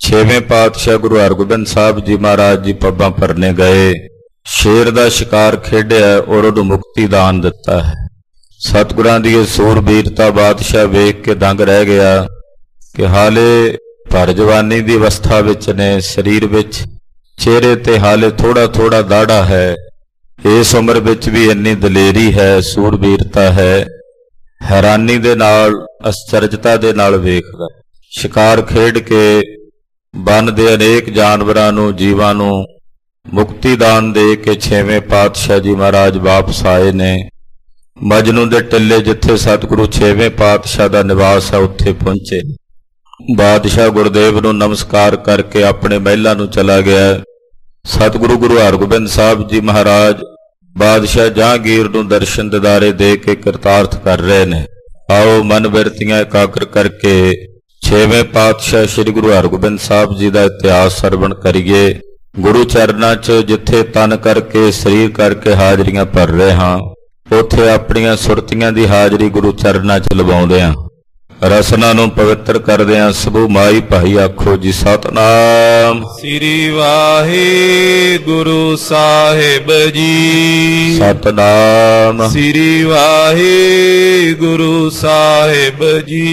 छेवें पातशाह गुरु हरगोबिंद साहब जी महाराज जी पब्बां भरने गए, शेर दा शिकार खेडिया और उन्हें मुक्ति दान दिता है। सतगुरां दी सूरबीरता बादशाह वेख के दंग रह गया कि हाले भर जवानी दी अवस्था विच ने, शरीर विच चेहरे ते हाले थोड़ा थोड़ा दाड़ा है, इस उम्र विच भी इन्नी दलेरी है, सूरबीरता है। हैरानी दे नाल आश्चर्यता दे नाल वेखदा, शिकार खेड के वन दे अनेक जानवरां नूं जीवां नूं मुक्ति दान दे के छेवें पातशाह जी महाराज वापस आए ने। मजनू दे टिल्ले जिथे सतगुरु छेवें पातशाह दा निवास है उत्थे पहुंचे। बादशाह गुरदेव नूं नमस्कार करके अपने महलां नूं चला गया। सतगुरु गुरु हरगोबिंद साहब जी महाराज बादशाह जहांगीर नूं दर्शन दिदारे दे के कृतार्थ कर रहे ने। आओ मन बिरतियां एकाग्र करके छेवें पातशाह श्री गुरु हरगोबिंद साहब जी का इतिहास सरवण करिए। गुरु चरनां च जिथे तन करके शरीर करके हाजरियां भर रहे हाँ, उथे अपनियां सुरतियां दी हाजरी गुरु चरनां च लवाउंदे हां। रसना नूं पवित्र करदिआं सबू माई भाई आखो जी सतनाम श्री वाहिगुरु साहिब जी। सतनाम श्री वाहिगुरु साहिब जी।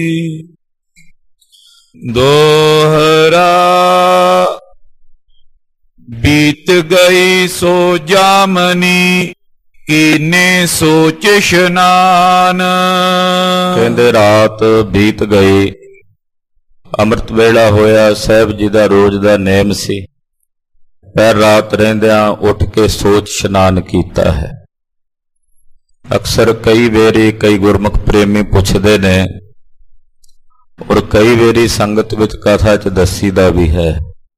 दोहरा बीत गई सो जामनी, कीने सोच स्नान। कहंदे रात बीत गई, अमृत वेला होया, साहब जी दा रोज दा नेम सी। पैर रात रहिंदियां उठ के सोच स्नान कीता है। अक्सर कई वेरी कई गुरमुख प्रेमी पुछदे ने और कई वेरी संगत विच कथा च दसीदा भी है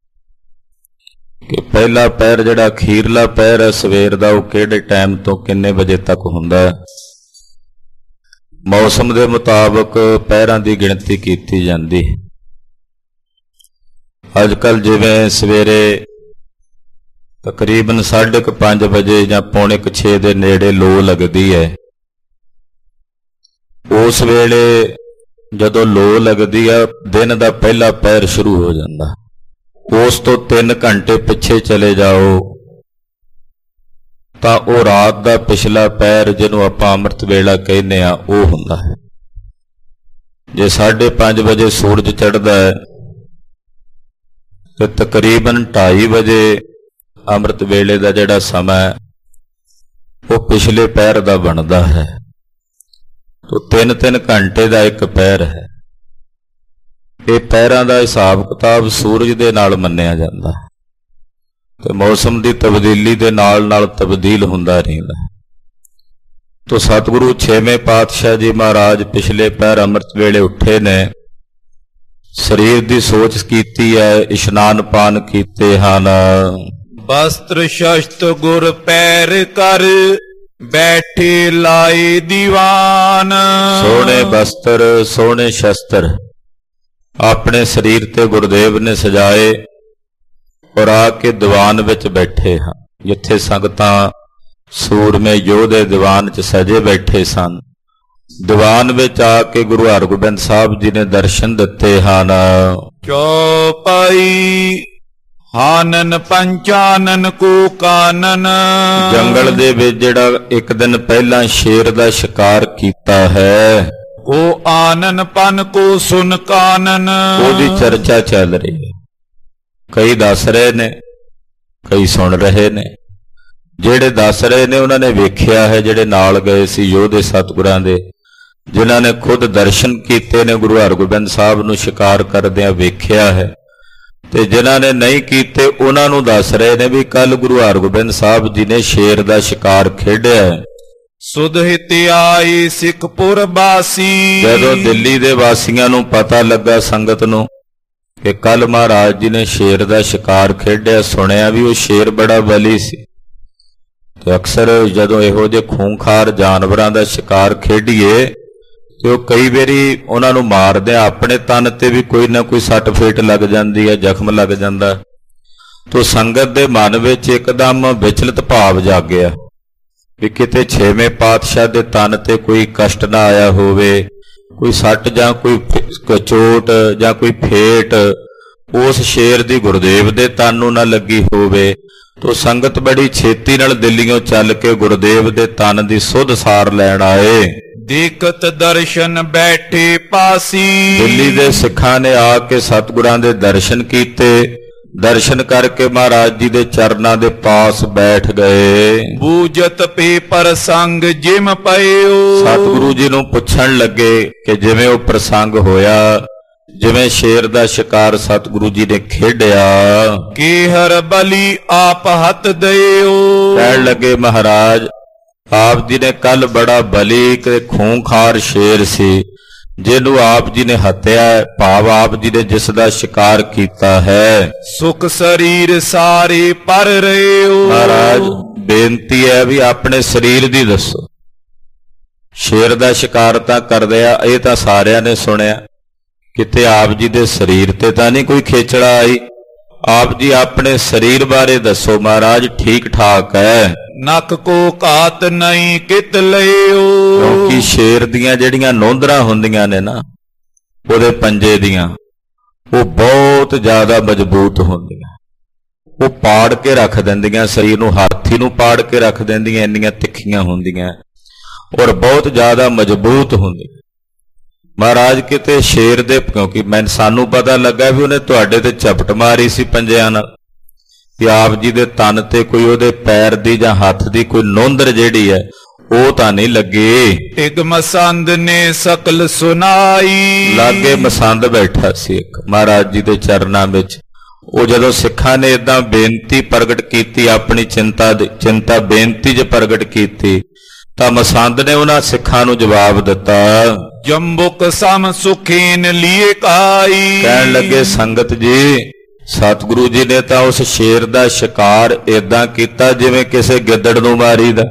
कि पहला पैर जिहड़ा अखीरला पैर है सवेर दा, वो किहड़े टाइम तो किन्ने बजे तक हुंदा है। मौसम दे मुताबक पैरां दी गिणती कीती जांदी है। अजकल जिवें सवेरे तकरीबन 5:30 बजे या 5:45 दे नेड़े लो लगदी है। उस वेले जदों लो लगदी है, दिन दा पहला पैर शुरू हो जांदा। उस तो 3 घंटे पिछे चले जाओ तां ओह रात दा पिछला पैर जिन्हों आपां अमृत वेला कहने आ ओह हुंदा है। जे 5:30 बजे सूरज चढ़दा है तो तकरीबन 2:30 बजे अमृत वेले दा जिहड़ा समा है वह पिछले पैर दा बनदा है। तो 3-3 घंटे दा एक पैर है। ये पैरां दा हिसाब किताब सूरज दे नाल मन्निया जांदा है ते मौसम दी तब्दीली दे नाल नाल तब्दील हुंदा रहिंदा। तो सतगुरु छेवें पातशाह जी महाराज पिछले पैर अमृत वेले उठे ने, शरीर दी सोच कीती है, इशनान पान कीते हन। वस्त्र शस्त्र गुर पैर कर, बैठे लाए दीवान। सोने वस्त्र सोने शस्त्र अपने शरीर ते गुरुदेव ने सजाए और आके दीवान विच बैठे हैं। जिथे संगतां सूरमे योधे दीवान च सजे बैठे सन, दीवान विच आके गुरु हरगोबिंद साहब जी ने दर्शन दिते हन। चौपाई हानन पंचानन को कानन। जंगल दे विच जिहड़ा एक दिन पहला शेर दा शिकार कीता है, को आनन पन को सुन कानन। ओदी चर्चा चल रही है। कई दस रहे ने, कई सुन रहे ने। जेड़े दस रहे ने उन्होंने वेख्या है, जेड़े नाल गए सी योधे सतगुरां दे, जिन्हां ने खुद दर्शन कीते ने गुरु हरगोबिंद साहब नूं शिकार करदिआं वेख्या है, ते जिन्हां ने नहीं कीते उन्हां नूं दस रहे ने भी कल गुरु हरगोबिंद साहब जी ने शेर दा शिकार खेडिआ है। सुध हित आई सिखपुर वासी। जदों दिल्ली दे वासियां नूं पता लगा संगत नूं कि कल महाराज जी ने शेर दा शिकार खेडिआ, सुनिया भी वो शेर बड़ा बली सी। ते अक्सर जदों इहो जे खूंखार जानवरां दा शिकार खेडीए तो कई बारी उन्हां नूं मारदे अपने तन ते भी कोई ना कोई सट फेट लग जांदी है, जख्म लग जांदा। तो संगत दे मन विच एकदम विचलित भाव जागिआ भी किते छेवें पातशाह दे तन ते कोई कष्ट ना आया होवे, कोई सट जां कोई चोट जां कोई फेट ਉਸ ਸ਼ੇਰ ਦੀ ਗੁਰਦੇਵ ਦੇ ਤਨ ਨੂੰ ਨਾ ਲੱਗੀ ਹੋਵੇ, ਤੋ ਸੰਗਤ ਬੜੀ ਛੇਤੀ ਨਾਲ ਦਿੱਲੀੋਂ ਚੱਲ ਕੇ ਗੁਰਦੇਵ ਦੇ ਤਨ ਦੀ ਸੁਧ ਸਾਰ ਲੈਣ ਆਏ। ਦੇਖਤ ਦਰਸ਼ਨ ਬੈਠੇ ਪਾਸੀ, ਦਿੱਲੀ ਦੇ ਸਿੱਖਾਂ ਨੇ ਆ ਕੇ ਸਤਿਗੁਰਾਂ ਦੇ ਦਰਸ਼ਨ ਕੀਤੇ। ਦਰਸ਼ਨ ਕਰਕੇ ਮਹਾਰਾਜ ਜੀ ਦੇ ਚਰਨਾਂ ਦੇ ਪਾਸ ਬੈਠ ਗਏ। ਬੂਝਤ ਪੇ ਪ੍ਰਸੰਗ ਜਿਮ ਪਇਓ, ਸਤਿਗੁਰੂ ਜੀ ਨੂੰ ਪੁੱਛਣ ਲੱਗੇ ਕਿ ਜਿਵੇਂ ਉਹ ਪ੍ਰਸੰਗ ਹੋਇਆ, ਜਿਵੇਂ ਸ਼ੇਰ ਦਾ ਸ਼ਿਕਾਰ ਸਤਿਗੁਰੂ ਜੀ ਨੇ ਖੇਡਿਆ। ਕਿ ਹਰ ਬਲੀ ਆਪ ਹੱਥ ਦਇਓ, ਕਹਿਣ ਲੱਗੇ ਮਹਾਰਾਜ ਆਪ ਜੀ ਨੇ ਕੱਲ ਬੜਾ ਬਲੀ ਤੇ ਖੂੰਖਾਰ ਸ਼ੇਰ ਸੀ, ਜਿਹਨੂੰ ਆਪ ਜੀ ਨੇ ਹੱਤਿਆ, ਭਾਵ ਆਪ ਜੀ ਨੇ ਜਿਸ ਦਾ ਸ਼ਿਕਾਰ ਕੀਤਾ ਹੈ। ਸੁਖ ਸਰੀਰ ਸਾਰੇ ਪਰ ਰਹਿਓ, ਮਹਾਰਾਜ ਬੇਨਤੀ ਹੈ ਵੀ ਆਪਣੇ ਸਰੀਰ ਦੀ ਦੱਸੋ। ਸ਼ੇਰ ਦਾ ਸ਼ਿਕਾਰ ਤਾਂ ਕਰਦੇ ਆ, ਇਹ ਤਾਂ ਸਾਰਿਆਂ ਨੇ ਸੁਣਿਆ, ਕਿਤੇ ਆਪ ਜੀ ਦੇ ਸਰੀਰ ਤੇ ਤਾਂ ਨਹੀਂ ਕੋਈ ਖੇਚੜਾ ਆਈ। ਆਪ ਜੀ ਆਪਣੇ ਸਰੀਰ ਬਾਰੇ ਦੱਸੋ ਮਹਾਰਾਜ, ਠੀਕ ਠਾਕ ਹੈ। ਨੱਕ ਕੋ ਘਾਤ ਨਹੀਂ ਕਿਤ ਲਿਓ, ਕਿਉਂਕਿ ਸ਼ੇਰ ਦੀਆਂ ਜਿਹੜੀਆਂ ਨੋਂਦਰਾਂ ਹੁੰਦੀਆਂ ਨੇ ਨਾ, ਉਹਦੇ ਪੰਜੇ ਦੀਆਂ, ਉਹ ਬਹੁਤ ਜ਼ਿਆਦਾ ਮਜ਼ਬੂਤ ਹੁੰਦੀਆਂ। ਉਹ ਪਾੜ ਕੇ ਰੱਖ ਦਿੰਦੀਆਂ ਸਰੀਰ ਨੂੰ, ਹਾਥੀ ਨੂੰ ਪਾੜ ਕੇ ਰੱਖ ਦਿੰਦੀਆਂ, ਇੰਨੀਆਂ ਤਿੱਖੀਆਂ ਹੁੰਦੀਆਂ ਔਰ ਬਹੁਤ ਜ਼ਿਆਦਾ ਮਜ਼ਬੂਤ ਹੁੰਦੀਆਂ। ਮਹਾਰਾਜ ਕਿਤੇ ਸ਼ੇਰ ਦੇ, ਕਿਉਂਕਿ ਸਾਨੂੰ ਪਤਾ ਲੱਗਾ ਵੀ ਉਹਨੇ ਤੁਹਾਡੇ ਤੇ ਝਪਟ ਮਾਰੀ ਸੀ ਪੰਜਿਆਂ ਨਾਲ, ਕਿ ਆਪ ਜੀ ਦੇ ਤਨ ਤੇ ਕੋਈ ਉਹਦੇ ਪੈਰ ਦੀ ਜਾਂ ਹੱਥ ਦੀ ਕੋਈ ਨੋਂਦਰ ਜਿਹੜੀ ਹੈ ਉਹ ਤਾਂ ਨਹੀਂ ਲੱਗੀ। ਇੱਕ ਮਸੰਦ ਨੇ ਸਕਲ ਸੁਨਾਈ, ਲਾਗੇ ਮਸੰਦ ਬੈਠਾ ਸੀ ਇੱਕ ਮਹਾਰਾਜ ਜੀ ਦੇ ਚਰਨਾਂ ਵਿੱਚ। ਉਹ ਜਦੋਂ ਸਿੱਖਾਂ ਨੇ ਏਦਾਂ ਬੇਨਤੀ ਪ੍ਰਗਟ ਕੀਤੀ, ਆਪਣੀ ਚਿੰਤਾ ਬੇਨਤੀ 'ਚ ਪ੍ਰਗਟ ਕੀਤੀ, ਤਾਂ ਮਸੰਦ ਨੇ ਉਹਨਾਂ ਸਿੱਖਾਂ ਨੂੰ ਜਵਾਬ ਦਿੱਤਾ, ਜੰਬੁਕ ਸਮ ਸੁਖੀਨ ਲੀਏ ਕਾਈ। ਕਹਿਣ ਲੱਗੇ ਸੰਗਤ ਜੀ, ਸਤਿਗੁਰੂ ਜੀ ਨੇ ਤਾਂ ਉਸ ਸ਼ੇਰ ਦਾ ਸ਼ਿਕਾਰ ਏਦਾਂ ਕੀਤਾ ਜਿਵੇਂ ਕਿਸੇ ਗਿੱਦੜ ਨੂੰ ਮਾਰੀਦਾ,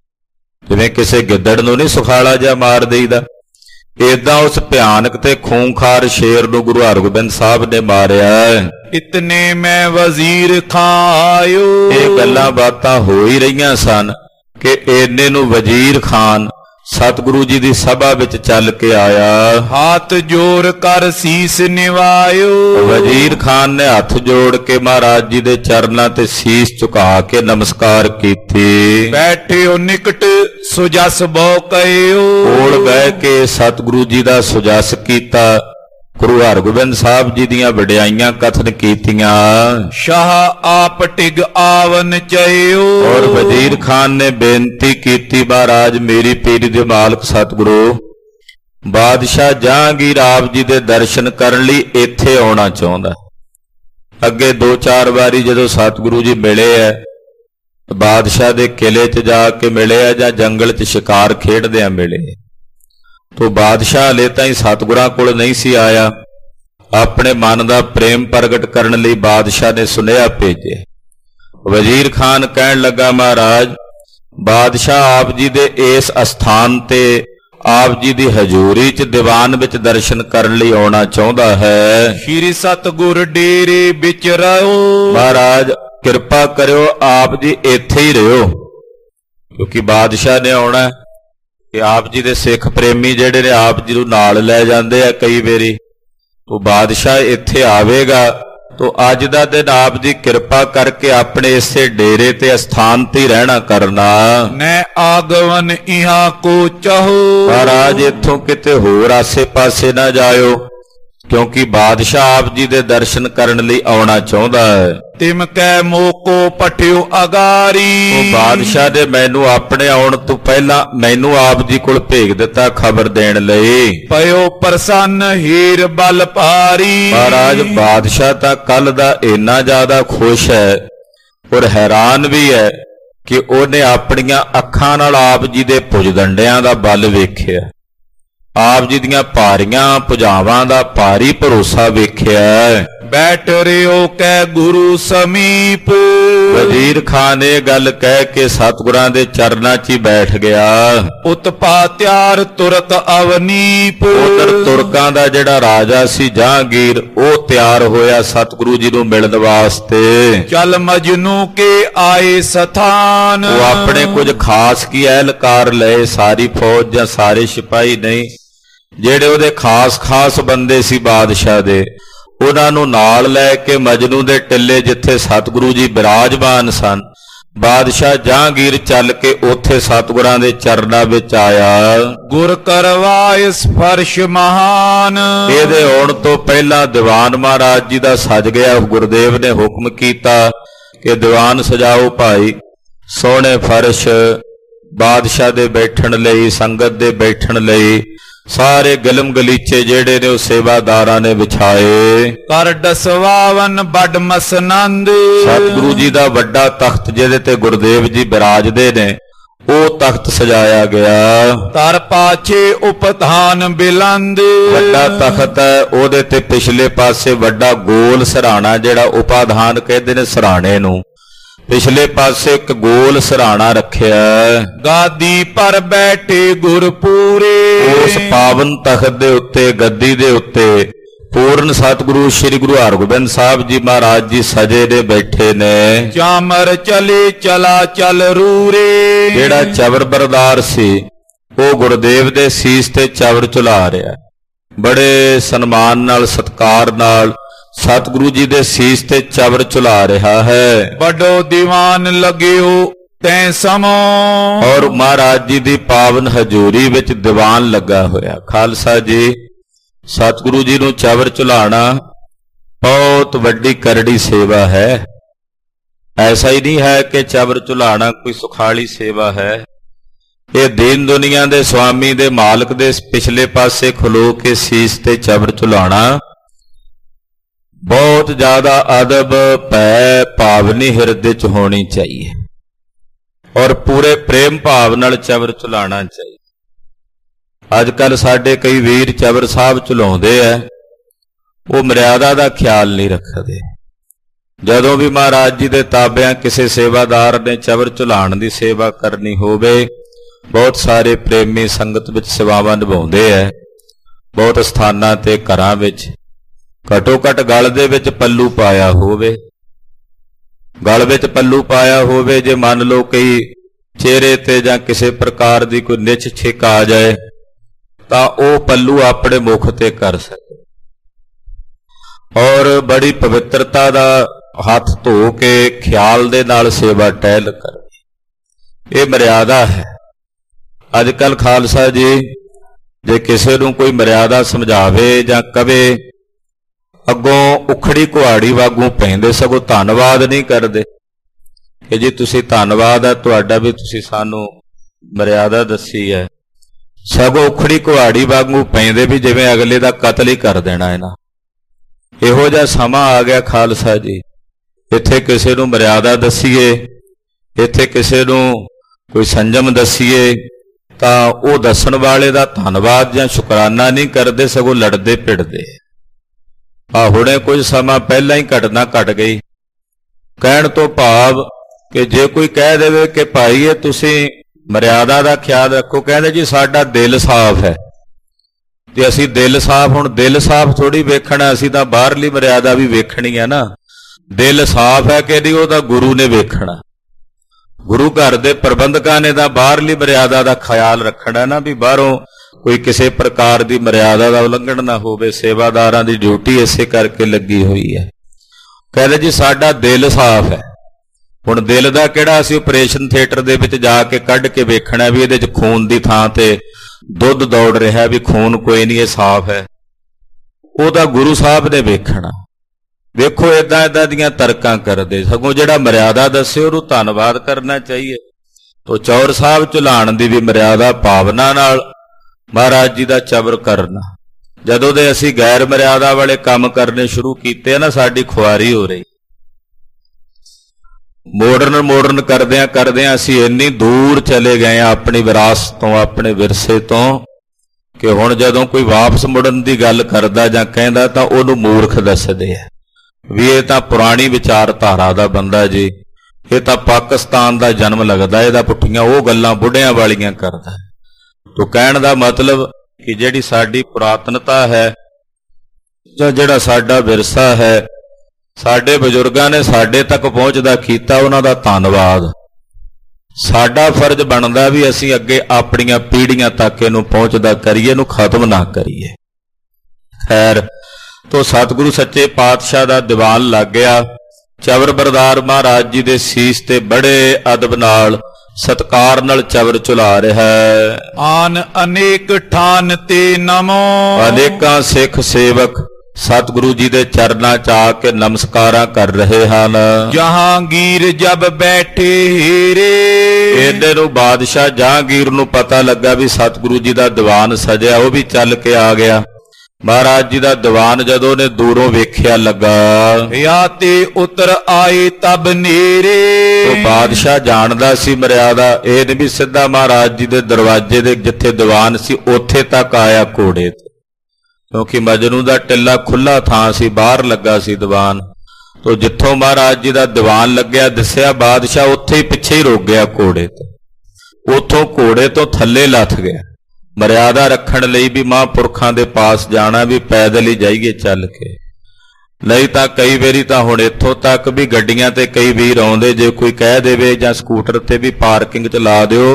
ਜਿਵੇਂ ਕਿਸੇ ਗਿੱਦੜ ਨੂੰ ਨਹੀਂ ਸੁਖਾਲਾ ਜਾਂ ਮਾਰ ਦੇਈਦਾ, ਏਦਾਂ ਉਸ ਭਿਆਨਕ ਤੇ ਖੂੰਖਾਰ ਸ਼ੇਰ ਨੂੰ ਗੁਰੂ ਹਰਗੋਬਿੰਦ ਸਾਹਿਬ ਨੇ ਮਾਰਿਆ। ਇਤਨੇ ਮੈਂ ਵਜ਼ੀਰ ਖਾਂ ਆਇਓ, ਇਹ ਗੱਲਾਂ ਬਾਤਾਂ ਹੋ ਹੀ ਰਹੀਆਂ ਸਨ ਕਿ ਏਨੇ ਨੂੰ ਵਜ਼ੀਰ ਖਾਨ ਸਤਿਗੁਰੂ ਜੀ ਦੀ ਸਭਾ ਵਿੱਚ ਚੱਲ ਕੇ ਆਇਆ। ਹੱਥ ਜੋੜ ਕਰ ਸੀਸ ਨਿਵਾਇਓ, ਵਜ਼ੀਰ ਖਾਨ ਨੇ ਹੱਥ ਜੋੜ ਕੇ ਮਹਾਰਾਜ ਜੀ ਦੇ ਚਰਨਾਂ ਤੇ ਸੀਸ ਝੁਕਾ ਕੇ ਨਮਸਕਾਰ ਕੀਤੀ। ਬੈਠਿਓ ਨਿਕਟ ਸੁਜਸ ਬਹੁ ਕਇਓ, ਕੋਲ ਬਹਿ ਕੇ ਸਤਿਗੁਰੂ ਜੀ ਦਾ ਸੁਜਸ ਕੀਤਾ, ਗੁਰੂ ਹਰਗੋਬਿੰਦ ਸਾਹਿਬ ਜੀ ਦੀਆਂ ਵਡਿਆਈਆਂ ਕਥਨ ਕੀਤੀਆਂ। ਸ਼ਾਹ ਆਪ ਟਿਗ ਆਵਨ ਚਇਓ, ਔਰ ਵਜ਼ੀਰ ਖਾਨ ਨੇ ਬੇਨਤੀ ਕੀਤੀ, ਮਹਾਰਾਜ ਮੇਰੀ ਪੀਰੀ ਦੇ ਮਾਲਕ ਸਤਿਗੁਰੂ, ਬਾਦਸ਼ਾਹ ਜਹਾਂਗੀਰ ਆਪ ਜੀ ਦੇ ਦਰਸ਼ਨ ਕਰਨ ਲਈ ਇੱਥੇ ਆਉਣਾ ਚਾਹੁੰਦਾ। ਅੱਗੇ 2-4 ਵਾਰੀ ਜਦੋਂ ਸਤਿਗੁਰੂ ਜੀ ਮਿਲੇ ਐ, ਬਾਦਸ਼ਾਹ ਦੇ ਕਿਲੇ 'ਚ ਜਾ ਕੇ ਮਿਲੇ ਆ ਜਾਂ ਜੰਗਲ 'ਚ ਸ਼ਿਕਾਰ ਖੇਡਦਿਆਂ ਮਿਲੇ, ਤੋ ਬਾਦਸ਼ਾਹ ਹਲੇ ਤਾਈਂ ਸਤਿਗੁਰਾਂ ਕੋਲ ਨਹੀਂ ਸੀ ਆਇਆ। ਆਪਣੇ ਮਨ ਦਾ ਪ੍ਰੇਮ ਪ੍ਰਗਟ ਕਰਨ ਲਈ ਬਾਦਸ਼ਾਹ ਨੇ ਸੁਨੇਹਾ ਭੇਜੇ। ਵਜ਼ੀਰ ਖਾਨ ਕਹਿਣ ਲੱਗਾ, ਮਹਾਰਾਜ ਬਾਦਸ਼ਾਹ ਆਪ ਜੀ ਦੇ ਇਸ ਅਸਥਾਨ ਤੇ ਆਪ ਜੀ ਦੀ ਹਜ਼ੂਰੀ 'ਚ ਦੀਵਾਨ ਵਿੱਚ ਦਰਸ਼ਨ ਕਰਨ ਲਈ ਆਉਣਾ ਚਾਹੁੰਦਾ ਹੈ। ਸ਼੍ਰੀ ਸਤਿਗੁਰ ਡੇਰੇ ਵਿੱਚ ਰਹੋ, ਮਹਾਰਾਜ ਕਿਰਪਾ ਕਰਿਓ ਆਪ ਜੀ ਇੱਥੇ ਹੀ ਰਹੋ, ਕਿਉਂਕਿ ਬਾਦਸ਼ਾਹ ਨੇ ਆਉਣਾ ਕਿ ਆਪ ਜੀ ਦੇ ਸਿੱਖ ਪ੍ਰੇਮੀ ਜਿਹੜੇ ਨੇ ਆਪ ਜੀ ਨੂੰ ਨਾਲ ਲੈ ਜਾਂਦੇ ਆ ਕਈ ਵਾਰੀ, ਉਹ ਬਾਦਸ਼ਾਹ ਇੱਥੇ ਆਵੇਗਾ ਤੋ ਅੱਜ ਦਾ ਦਿਨ ਆਪ ਦੀ ਕਿਰਪਾ ਕਰਕੇ ਆਪਣੇ ਇਸੇ ਡੇਰੇ ਤੇ ਅਸਥਾਨ ਤੇ ਰਹਿਣਾ ਕਰਨਾ। ਨੈ ਆਗਵਨ ਇਹਾਂ ਕੋ ਚਾਹੋ, ਮਹਾਰਾਜ ਇੱਥੋਂ ਕਿਤੇ ਹੋਰ ਆਸੇ ਪਾਸੇ ਨਾ ਜਾਇਓ, ਕਿਉਂਕਿ ਬਾਦਸ਼ਾਹ ਆਪ ਜੀ ਦੇ ਦਰਸ਼ਨ ਕਰਨ ਲਈ ਆਉਣਾ ਚਾਹੁੰਦਾ ਹੈ। ਤਿਮ ਕੈ ਮੋਕੋ ਪਠਿਓ ਅਗਾਰੀ, ਉਹ ਬਾਦਸ਼ਾਹ ਨੇ ਮੈਨੂੰ ਆਪਣੇ ਆਉਣ ਤੋਂ ਪਹਿਲਾਂ ਮੈਨੂੰ ਆਪ ਜੀ ਕੋਲ ਭੇਜ ਦਿੱਤਾ ਖਬਰ ਦੇਣ ਲਈ। ਪਇਓ ਪ੍ਰਸੰਨ ਹੀਰ ਬਲ ਭਾਰੀ, ਮਹਾਰਾਜ ਬਾਦਸ਼ਾਹ ਤਾਂ ਕੱਲ ਦਾ ਇੰਨਾ ਜ਼ਿਆਦਾ ਖੁਸ਼ ਹੈ ਔਰ ਹੈਰਾਨ ਵੀ ਹੈ ਕਿ ਉਹਨੇ ਆਪਣੀਆਂ ਅੱਖਾਂ ਨਾਲ ਆਪ ਜੀ ਦੇ ਭੁਜਦੰਡਿਆਂ ਦਾ ਬਲ ਵੇਖਿਆ, ਆਪ ਜੀ ਦੀਆਂ ਭਾਰੀਆਂ ਭੁਜਾਵਾਂ ਦਾ ਭਾਰੀ ਭਰੋਸਾ ਵੇਖਿਆ। ਬੈਠ ਰਿਓ ਕੈ ਗੁਰੂ ਸਮੀਪ, ਵਜ਼ੀਰ ਖਾਨ ਇਹ ਗੱਲ ਕਹਿ ਕੇ ਸਤਿਗੁਰਾਂ ਦੇ ਚਰਨਾਂ 'ਚ ਹੀ ਬੈਠ ਗਿਆ। ਉਤਪਾ ਤਿਆਰ ਤੁਰਕ ਅਵਨੀਪ, ਉਧਰ ਤੁਰਕਾਂ ਦਾ ਜਿਹੜਾ ਰਾਜਾ ਸੀ ਜਹਾਂਗੀਰ, ਉਹ ਤਿਆਰ ਹੋਇਆ ਸਤਿਗੁਰੂ ਜੀ ਨੂੰ ਮਿਲਣ ਵਾਸਤੇ। ਚਲ ਮਜਨੂ ਕੇ ਆਏ ਸਥਾਨ, ਉਹ ਆਪਣੇ ਕੁਝ ਖਾਸ ਕੀ ਅਹਿਲਕਾਰ ਲਏ, ਸਾਰੀ ਫੌਜ ਜਾਂ ਸਾਰੇ ਸਿਪਾਹੀ ਨਹੀਂ, ਜਿਹੜੇ ਉਹਦੇ ਖਾਸ ਬੰਦੇ ਸੀ ਬਾਦਸ਼ਾਹ ਦੇ, ਉਹਨਾਂ ਨੂੰ ਨਾਲ ਲੈ ਕੇ ਮਜਨੂ ਦੇ ਟਿੱਲੇ ਜਿੱਥੇ ਸਤਿਗੁਰੂ ਜੀ ਬਿਰਾਜਮਾਨ ਸਨ, ਬਾਦਸ਼ਾਹ ਜਹਾਂਗੀਰ ਚੱਲ ਕੇ ਉੱਥੇ ਸਤਿਗੁਰਾਂ ਦੇ ਚਰਨਾਂ ਵਿੱਚ ਆਇਆ। ਗੁਰ ਕਰਵਾਏ ਸਪਰਸ਼ ਮਹਾਨ। ਇਹਦੇ ਆਉਣ ਤੋਂ ਪਹਿਲਾਂ ਦੀਵਾਨ ਮਹਾਰਾਜ ਜੀ ਦਾ ਸਜ ਗਿਆ। ਗੁਰਦੇਵ ਨੇ ਹੁਕਮ ਕੀਤਾ ਕਿ ਦੀਵਾਨ ਸਜਾਓ ਭਾਈ, ਸੋਹਣੇ ਫਰਸ਼ ਬਾਦਸ਼ਾਹ ਦੇ ਬੈਠਣ ਲਈ, ਸੰਗਤ ਦੇ ਬੈਠਣ ਲਈ। ਸਾਰੇ ਗਲਮ ਗਲੀਚੇ ਜਿਹੜੇ ਨੇ ਉਹ ਸੇਵਾਦਾਰਾਂ ਨੇ ਵਿਛਾਏ। ਕਰ ਦਸਵਾਵਨ ਵੱਡ ਮਸਨੰਦ। ਸਤਿਗੁਰੂ ਜੀ ਦਾ ਵੱਡਾ ਤਖਤ ਜਿਹਦੇ ਤੇ ਗੁਰਦੇਵ ਜੀ ਬਿਰਾਜਦੇ ਨੇ, ਉਹ ਤਖਤ ਸਜਾਇਆ ਗਿਆ। ਤਰ ਪਾਛੇ ਉਪਧਾਨ ਬਿਲੰਦ। ਵੱਡਾ ਤਖਤ ਹੈ, ਉਹਦੇ ਤੇ ਪਿਛਲੇ ਪਾਸੇ ਵੱਡਾ ਗੋਲ ਸਿਰਹਾਣਾ, ਜਿਹੜਾ ਉਪਾਧਾਨ ਕਹਿੰਦੇ ਨੇ ਸਿਰਹਾਣੇ ਨੂੰ, ਪਿਛਲੇ ਪਾਸੇ ਇੱਕ ਗੋਲ ਸਿਰਹਾਣਾ ਰੱਖਿਆ। ਗਾਦੀ ਪਰ ਬੈਠੇ ਗੁਰਪੂਰੇ। ਉਸ ਪਾਵਨ ਤਖਤ ਦੇ ਉੱਤੇ, ਗੱਦੀ ਦੇ ਉੱਤੇ ਪੂਰਨ ਸਤਿਗੁਰੂ ਸ੍ਰੀ ਗੁਰੂ ਹਰਗੋਬਿੰਦ ਸਾਹਿਬ ਜੀ ਮਹਾਰਾਜ ਜੀ ਸਜੇ ਨੇ, ਬੈਠੇ ਨੇ। ਚਾਮਰ ਚਲੇ ਚਲਾ ਚਲ ਰੂਰੇ। ਜਿਹੜਾ ਚਵਰ ਬਰਦਾਰ ਸੀ ਉਹ ਗੁਰਦੇਵ ਦੇ ਸੀਸ ਤੇ ਚਵਰ ਝੁਲਾ ਰਿਹਾ, ਬੜੇ ਸਨਮਾਨ ਨਾਲ, ਸਤਿਕਾਰ ਨਾਲ ਸਤਿਗੁਰੂ ਜੀ ਦੇ ਸੀਸ ਤੇ ਚਵਰ ਝੁਲਾ ਰਿਹਾ ਹੈ। ਵੱਡੋ ਦੀਵਾਨ ਲਗਿਓ ਤੈ ਸਮੋ। ਔਰ ਮਹਾਰਾਜ ਜੀ ਦੀ ਪਾਵਨ ਹਜ਼ੂਰੀ ਵਿੱਚ ਦੀਵਾਨ ਲੱਗਾ ਹੋਇਆ। ਖਾਲਸਾ ਜੀ, ਸਤਿਗੁਰੂ ਜੀ ਨੂੰ ਚਵਰ ਝੁਲਾਣਾ ਬਹੁਤ ਵੱਡੀ ਕਰੜੀ ਸੇਵਾ ਹੈ। ਐਸਾ ਹੀ ਨਹੀਂ ਹੈ ਕਿ ਚਵਰ ਝੁਲਾਣਾ ਕੋਈ ਸੁਖਾਲੀ ਸੇਵਾ ਹੈ। ਇਹ ਦੀਨ ਦੁਨੀਆ ਦੇ ਸੁਆਮੀ ਦੇ ਮਾਲਕ ਦੇ ਪਿਛਲੇ ਪਾਸੇ ਖਲੋ ਕੇ ਸੀਸ ਤੇ ਚਵਰ ਝੁਲਾਣਾ ਬਹੁਤ ਜ਼ਿਆਦਾ ਅਦਬ, ਭੈ, ਭਾਵਨੀ ਹਿਰਦੇ ਚ ਹੋਣੀ ਚਾਹੀਏ ਔਰ ਪੂਰੇ ਪ੍ਰੇਮ ਭਾਵ ਨਾਲ ਚਵਰ ਝੁਲਾਣਾ ਚਾਹੀਏ। ਅੱਜ ਕੱਲ ਸਾਡੇ ਕਈ ਵੀਰ ਚਵਰ ਸਾਹਿਬ ਝੁਲਾਉਂਦੇ ਐ, ਉਹ ਮਰਿਆਦਾ ਦਾ ਖਿਆਲ ਨਹੀਂ ਰੱਖਦੇ। ਜਦੋਂ ਵੀ ਮਹਾਰਾਜ ਜੀ ਦੇ ਤਾਬਿਆਂ ਕਿਸੇ ਸੇਵਾਦਾਰ ਨੇ ਚਵਰ ਝੁਲਾਣ ਦੀ ਸੇਵਾ ਕਰਨੀ ਹੋਵੇ, ਬਹੁਤ ਸਾਰੇ ਪ੍ਰੇਮੀ ਸੰਗਤ ਵਿੱਚ ਸੇਵਾਵਾਂ ਨਿਭਾਉਂਦੇ ਐ। ਬਹੁਤ ਸਥਾਨਾਂ ਤੇ ਘਰਾਂ ਵਿੱਚ ਘਟੋ ਘਟ ਗਲ ਦੇ ਵਿੱਚ ਪੱਲੂ ਪਾਇਆ ਹੋਵੇ, ਗਲ ਵਿੱਚ ਪੱਲੂ ਪਾਇਆ ਹੋਵੇ। ਜੇ ਮੰਨ ਲਓ ਕਈ ਚਿਹਰੇ ਤੇ ਜਾਂ ਕਿਸੇ ਪ੍ਰਕਾਰ ਦੀ ਕੋਈ ਨਿਛ ਛਿਕ ਆ ਜਾਏ ਤਾਂ ਉਹ ਪੱਲੂ ਆਪਣੇ ਮੁਖ ਤੇ ਕਰ ਸਕੇ ਔਰ ਬੜੀ ਪਵਿੱਤਰਤਾ ਦਾ ਹੱਥ ਧੋ ਕੇ ਖਿਆਲ ਦੇ ਨਾਲ ਸੇਵਾ ਟਹਿਲ ਕਰੇ। ਇਹ ਮਰਿਆਦਾ ਹੈ। ਅੱਜ ਕੱਲ ਖਾਲਸਾ ਜੀ, ਜੇ ਕਿਸੇ ਨੂੰ ਕੋਈ ਮਰਿਆਦਾ ਸਮਝਾਵੇ ਜਾਂ ਕਵੇ, ਅੱਗੋਂ ਉਖੜੀ ਕੁਹਾੜੀ ਵਾਂਗੂ ਪੈਂਦੇ, ਸਗੋਂ ਧੰਨਵਾਦ ਨਹੀਂ ਕਰਦੇ ਕਿ ਜੀ ਤੁਸੀਂ ਧੰਨਵਾਦ ਹੈ ਤੁਹਾਡਾ ਵੀ ਤੁਸੀਂ ਸਾਨੂੰ ਮਰਿਆਦਾ ਦੱਸੀ ਹੈ। ਸਗੋਂ ਉਖੜੀ ਕੁਹਾੜੀ ਵਾਂਗੂ ਪੈਂਦੇ ਵੀ ਜਿਵੇਂ ਅਗਲੇ ਦਾ ਕਤਲ ਹੀ ਕਰ ਦੇਣਾ ਇਹਨਾਂ। ਇਹੋ ਜਿਹਾ ਸਮਾਂ ਆ ਗਿਆ ਖਾਲਸਾ ਜੀ। ਇੱਥੇ ਕਿਸੇ ਨੂੰ ਮਰਿਆਦਾ ਦੱਸੀਏ, ਇੱਥੇ ਕਿਸੇ ਨੂੰ ਕੋਈ ਸੰਜਮ ਦੱਸੀਏ ਤਾਂ ਉਹ ਦੱਸਣ ਵਾਲੇ ਦਾ ਧੰਨਵਾਦ ਜਾਂ ਸ਼ੁਕਰਾਨਾ ਨਹੀਂ ਕਰਦੇ, ਸਗੋਂ ਲੜਦੇ ਭਿੜਦੇ। ਹੁਣੇ ਕੁਝ ਸਮਾਂ ਪਹਿਲਾਂ ਹੀ ਘਟਨਾ ਘਟ ਗਈ। ਕਹਿਣ ਤੋਂ ਭਾਵ ਕਿ ਜੇ ਕੋਈ ਕਹਿ ਦੇਵੇ ਕਿ ਭਾਈ ਇਹ ਤੁਸੀਂ ਮਰਿਆਦਾ ਦਾ ਖਿਆਲ ਰੱਖੋ, ਕਹਿੰਦੇ ਜੀ ਸਾਡਾ ਦਿਲ ਸਾਫ਼ ਹੈ ਤੇ ਅਸੀਂ ਦਿਲ ਸਾਫ਼, ਹੁਣ ਦਿਲ ਸਾਫ਼ ਥੋੜੀ ਵੇਖਣਾ, ਅਸੀਂ ਤਾਂ ਬਾਹਰਲੀ ਮਰਿਆਦਾ ਵੀ ਵੇਖਣੀ ਹੈ ਨਾ। ਦਿਲ ਸਾਫ਼ ਹੈ ਕਿ ਨਹੀਂ, ਉਹ ਤਾਂ ਗੁਰੂ ਨੇ ਵੇਖਣਾ। ਗੁਰੂ ਘਰ ਦੇ ਪ੍ਰਬੰਧਕਾਂ ਨੇ ਤਾਂ ਬਾਹਰਲੀ ਮਰਿਆਦਾ ਦਾ ਖਿਆਲ ਰੱਖਣਾ ਨਾ, ਵੀ ਬਾਹਰੋਂ ਕੋਈ ਕਿਸੇ ਪ੍ਰਕਾਰ ਦੀ ਮਰਿਆਦਾ ਦਾ ਉਲੰਘਣ ਨਾ ਹੋਵੇ। ਸੇਵਾਦਾਰਾਂ ਦੀ ਡਿਊਟੀ ਇਸੇ ਕਰਕੇ ਲੱਗੀ ਹੋਈ ਹੈ। ਕਹਿੰਦੇ ਜੀ ਸਾਡਾ ਦਿਲ ਸਾਫ਼ ਹੈ। ਹੁਣ ਦਿਲ ਦਾ ਕਿਹੜਾ ਅਸੀਂ ਆਪਰੇਸ਼ਨ ਥੀਏਟਰ ਦੇ ਵਿੱਚ ਜਾ ਕੇ ਕੱਢ ਕੇ ਵੇਖਣਾ ਵੀ ਇਹਦੇ 'ਚ ਖੂਨ ਦੀ ਥਾਂ ਤੇ ਦੁੱਧ ਦੌੜ ਰਿਹਾ, ਵੀ ਖੂਨ ਕੋਈ ਨਹੀਂ, ਇਹ ਸਾਫ਼ ਹੈ। ਉਹ ਤਾਂ ਗੁਰੂ ਸਾਹਿਬ ਨੇ ਵੇਖਣਾ। ਵੇਖੋ ਏਦਾਂ ਦੀਆਂ ਤਰਕਾਂ ਕਰਦੇ, ਸਗੋਂ ਜਿਹੜਾ ਮਰਿਆਦਾ ਦੱਸੇ ਉਹਨੂੰ ਧੰਨਵਾਦ ਕਰਨਾ ਚਾਹੀਏ। ਤੋ ਚੌਰ ਸਾਹਿਬ ਝੁਲਾਣ ਦੀ ਵੀ ਮਰਿਆਦਾ ਭਾਵਨਾ ਨਾਲ ਮਹਾਰਾਜ ਜੀ ਦਾ ਚਵਰ ਕਰਨਾ। ਜਦੋਂ ਦੇ ਅਸੀਂ ਗੈਰ ਮਰਿਆਦਾ ਵਾਲੇ ਕੰਮ ਕਰਨੇ ਸ਼ੁਰੂ ਕੀਤੇ ਨਾ, ਸਾਡੀ ਖੁਆਰੀ ਹੋ ਰਹੀ। ਮੋਡਰਨ ਕਰਦਿਆਂ ਅਸੀਂ ਇੰਨੀ ਦੂਰ ਚਲੇ ਗਏ ਆ ਆਪਣੀ ਵਿਰਾਸਤ ਤੋਂ, ਆਪਣੇ ਵਿਰਸੇ ਤੋਂ, ਕਿ ਹੁਣ ਜਦੋਂ ਕੋਈ ਵਾਪਸ ਮੁੜਨ ਦੀ ਗੱਲ ਕਰਦਾ ਜਾਂ ਕਹਿੰਦਾ ਤਾਂ ਉਹਨੂੰ ਮੂਰਖ ਦੱਸਦੇ ਆ ਵੀ ਇਹ ਤਾਂ ਪੁਰਾਣੀ ਵਿਚਾਰਧਾਰਾ ਦਾ ਬੰਦਾ ਜੀ, ਇਹ ਤਾਂ ਪਾਕਿਸਤਾਨ ਦਾ ਜਨਮ ਲੱਗਦਾ, ਇਹਦਾ ਪੁੱਠੀਆਂ ਉਹ ਗੱਲਾਂ ਬੁੱਢਿਆਂ ਵਾਲੀਆਂ ਕਰਦਾ। ਤੋ ਕਹਿਣ ਦਾ ਮਤਲਬ ਕਿ ਜਿਹੜੀ ਸਾਡੀ ਪੁਰਾਤਨਤਾ ਹੈ ਜਾਂ ਜਿਹੜਾ ਸਾਡਾ ਵਿਰਸਾ ਹੈ, ਸਾਡੇ ਬਜ਼ੁਰਗਾਂ ਨੇ ਸਾਡੇ ਤੱਕ ਪਹੁੰਚਦਾ ਕੀਤਾ, ਉਹਨਾਂ ਦਾ ਧੰਨਵਾਦ। ਸਾਡਾ ਫਰਜ਼ ਬਣਦਾ ਵੀ ਅਸੀਂ ਅੱਗੇ ਆਪਣੀਆਂ ਪੀੜ੍ਹੀਆਂ ਤੱਕ ਇਹਨੂੰ ਪਹੁੰਚਦਾ ਕਰੀਏ, ਇਹਨੂੰ ਖਤਮ ਨਾ ਕਰੀਏ। ਖੈਰ, ਤੋ ਸਤਿਗੁਰੂ ਸੱਚੇ ਪਾਤਸ਼ਾਹ ਦਾ ਦੀਵਾਨ ਲੱਗ ਗਿਆ। ਚਵਰ ਬਰਦਾਰ ਮਹਾਰਾਜ ਜੀ ਦੇ ਸੀਸ ਤੇ ਬੜੇ ਅਦਬ ਨਾਲ ਸਤਕਾਰ ਨਾਲ ਚਵਰ ਝੁਲਾ ਰਿਹਾ ਹੈ। ਆਨ ਅਨੇਕ ਠਾਨ ਤੇ ਨਮੋ। ਅਨੇਕਾਂ ਸਿੱਖ ਸੇਵਕ ਸਤਿਗੁਰੂ ਜੀ ਦੇ ਚਰਨਾਂ 'ਚ ਆ ਕੇ ਨਮਸਕਾਰਾਂ ਕਰ ਰਹੇ ਹਨ। ਜਹਾਂਗੀਰ ਜਬ ਬੈਠੇ ਹੀਰੇ। ਇਹਦੇ ਨੂੰ ਬਾਦਸ਼ਾਹ ਜਹਾਂਗੀਰ ਨੂੰ ਪਤਾ ਲੱਗਾ ਵੀ ਸਤਿਗੁਰੂ ਜੀ ਦਾ ਦੀਵਾਨ ਸਜਿਆ, ਉਹ ਵੀ ਚੱਲ ਕੇ ਆ ਗਿਆ। ਮਹਾਰਾਜ ਜੀ ਦਾ ਦੀਵਾਨ ਜਦੋਂ ਨੇ ਦੂਰੋਂ ਵੇਖਿਆ ਲੱਗਾ, ਯਾ ਤੇ ਉਤਰ ਆਏ ਤਬ ਨੇਰੇ। ਉਹ ਬਾਦਸ਼ਾਹ ਜਾਣਦਾ ਸੀ ਮਰਿਆਦਾ, ਇਹ ਨਹੀਂ ਵੀ ਸਿੱਧਾ ਮਹਾਰਾਜ ਜੀ ਦੇ ਦਰਵਾਜ਼ੇ ਦੇ ਜਿੱਥੇ ਦੀਵਾਨ ਸੀ ਉੱਥੇ ਤੱਕ ਆਇਆ ਘੋੜੇ ਤੇ, ਕਿਉਂਕਿ ਮਜਨੂ ਦਾ ਟਿੱਲਾ ਖੁੱਲਾ ਥਾਂ ਸੀ, ਬਾਹਰ ਲੱਗਾ ਸੀ ਦੀਵਾਨ। ਤੋ ਜਿੱਥੋਂ ਮਹਾਰਾਜ ਜੀ ਦਾ ਦੀਵਾਨ ਲੱਗਿਆ ਦਿਸਿਆ, ਬਾਦਸ਼ਾਹ ਉੱਥੇ ਹੀ ਪਿੱਛੇ ਹੀ ਰੁਕ ਗਿਆ ਘੋੜੇ ਤੇ। ਉੱਥੋਂ ਘੋੜੇ ਤੋਂ ਥੱਲੇ ਲੱਥ ਗਿਆ। ਮਰਿਆਦਾ ਰੱਖਣ ਲਈ ਵੀ ਮਹਾਂਪੁਰਖਾਂ ਦੇ ਪਾਸ ਜਾਣਾ, ਵੀ ਪੈਦਲ ਹੀ ਜਾਈਏ ਚੱਲ ਕੇ, ਨਹੀਂ ਤਾਂ ਕਈ ਵਾਰੀ ਤਾਂ ਹੁਣ ਇੱਥੋਂ ਤੱਕ ਵੀ ਗੱਡੀਆਂ ਤੇ ਕਈ ਵੀਰ ਆਉਂਦੇ, ਜੇ ਕੋਈ ਕਹਿ ਦੇਵੇ ਜਾਂ ਸਕੂਟਰ ਤੇ ਵੀ ਪਾਰਕਿੰਗ 'ਚ ਲਾ ਦਿਓ,